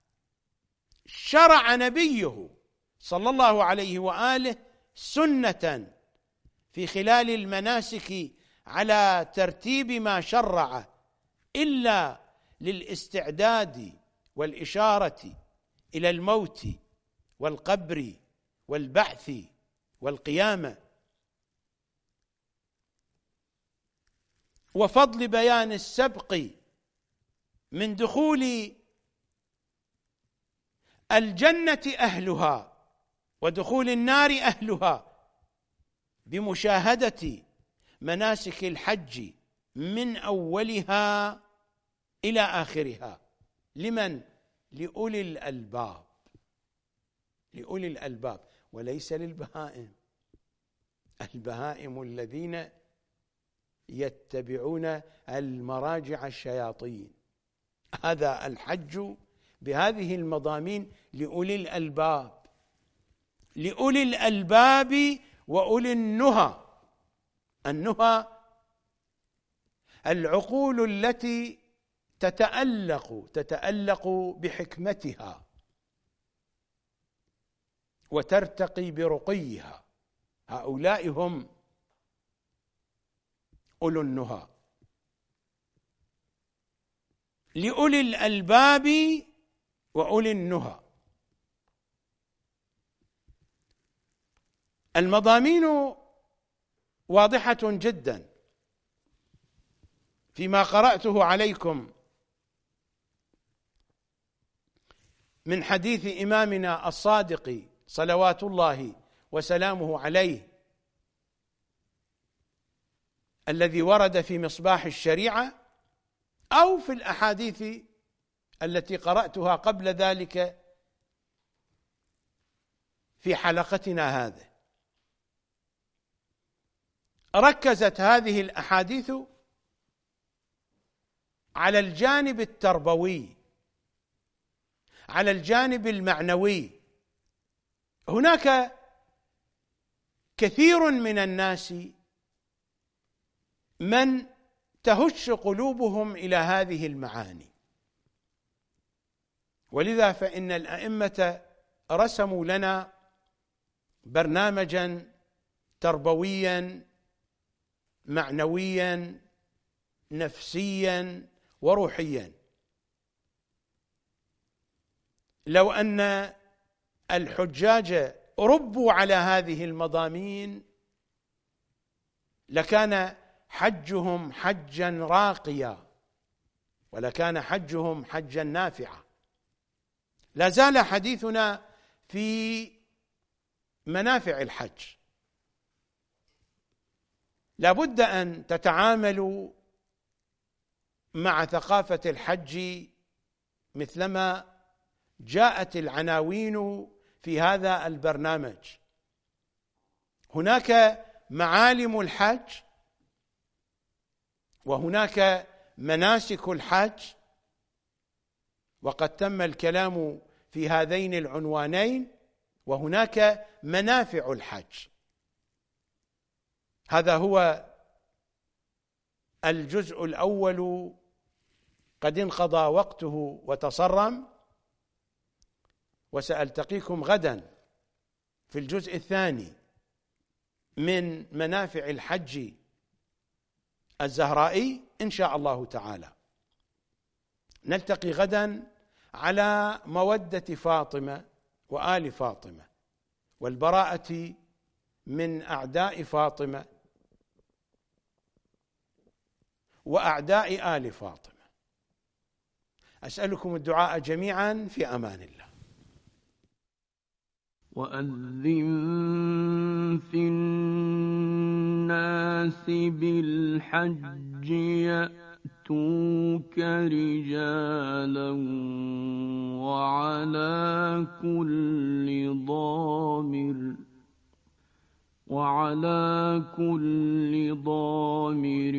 شرع نبيه صلى الله عليه وآله سنة في خلال المناسك على ترتيب ما شرع إلا للاستعداد والإشارة إلى الموت والقبر والبعث والقيامة، وفضل بيان السبق من دخول الجنة أهلها ودخول النار أهلها بمشاهدة مناسك الحج من أولها إلى آخرها. لمن؟ لأولي الألباب، لأولي الألباب، وليس للبهائم. البهائم الذين يتبعون المراجع الشياطين. هذا الحج بهذه المضامين لأولي الألباب، لأولي الألباب وأولي النهى. النهى العقول التي تتألق تتألق بحكمتها وترتقي برقيها، هؤلاء هم أولو النهى. لأولي الألباب وأولي النهى. المضامين واضحة جدا فيما قرأته عليكم من حديث إمامنا الصادق صلوات الله وسلامه عليه الذي ورد في مصباح الشريعة، أو في الأحاديث التي قرأتها قبل ذلك في حلقتنا هذه. ركزت هذه الأحاديث على الجانب التربوي، على الجانب المعنوي. هناك كثير من الناس من تهش قلوبهم إلى هذه المعاني، ولذا فإن الأئمة رسموا لنا برنامجا تربويا معنويا نفسيا وروحيا. لو أن الحجاج ربوا على هذه المضامين لكان حجهم حجا راقيا، ولكان حجهم حجا نافعا. لا زال حديثنا في منافع الحج. لا بد أن تتعاملوا مع ثقافة الحج مثلما جاءت العناوين في هذا البرنامج. هناك معالم الحج، وهناك مناسك الحج، وقد تم الكلام في هذين العنوانين، وهناك منافع الحج. هذا هو الجزء الأول، قد انقضى وقته وتصرم، وسألتقيكم غدا في الجزء الثاني من منافع الحج الزهرائي إن شاء الله تعالى. نلتقي غدا على مودة فاطمة وآل فاطمة والبراءة من أعداء فاطمة وأعداء آل فاطمة. أسألكم الدعاء جميعا في أمان الله.
وأذن في الناس بالحج يأتوك رجالا وعلى كل ضامر وعلى كل ضامر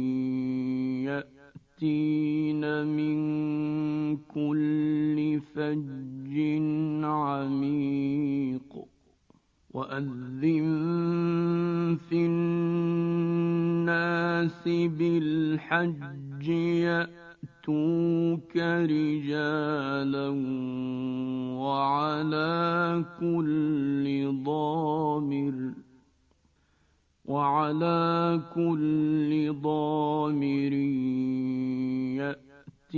يأتين من كل فج عميق. وأذن في الناس بالحج يأتوك رجالا وعلى كل ضامر وعلى كل ضامر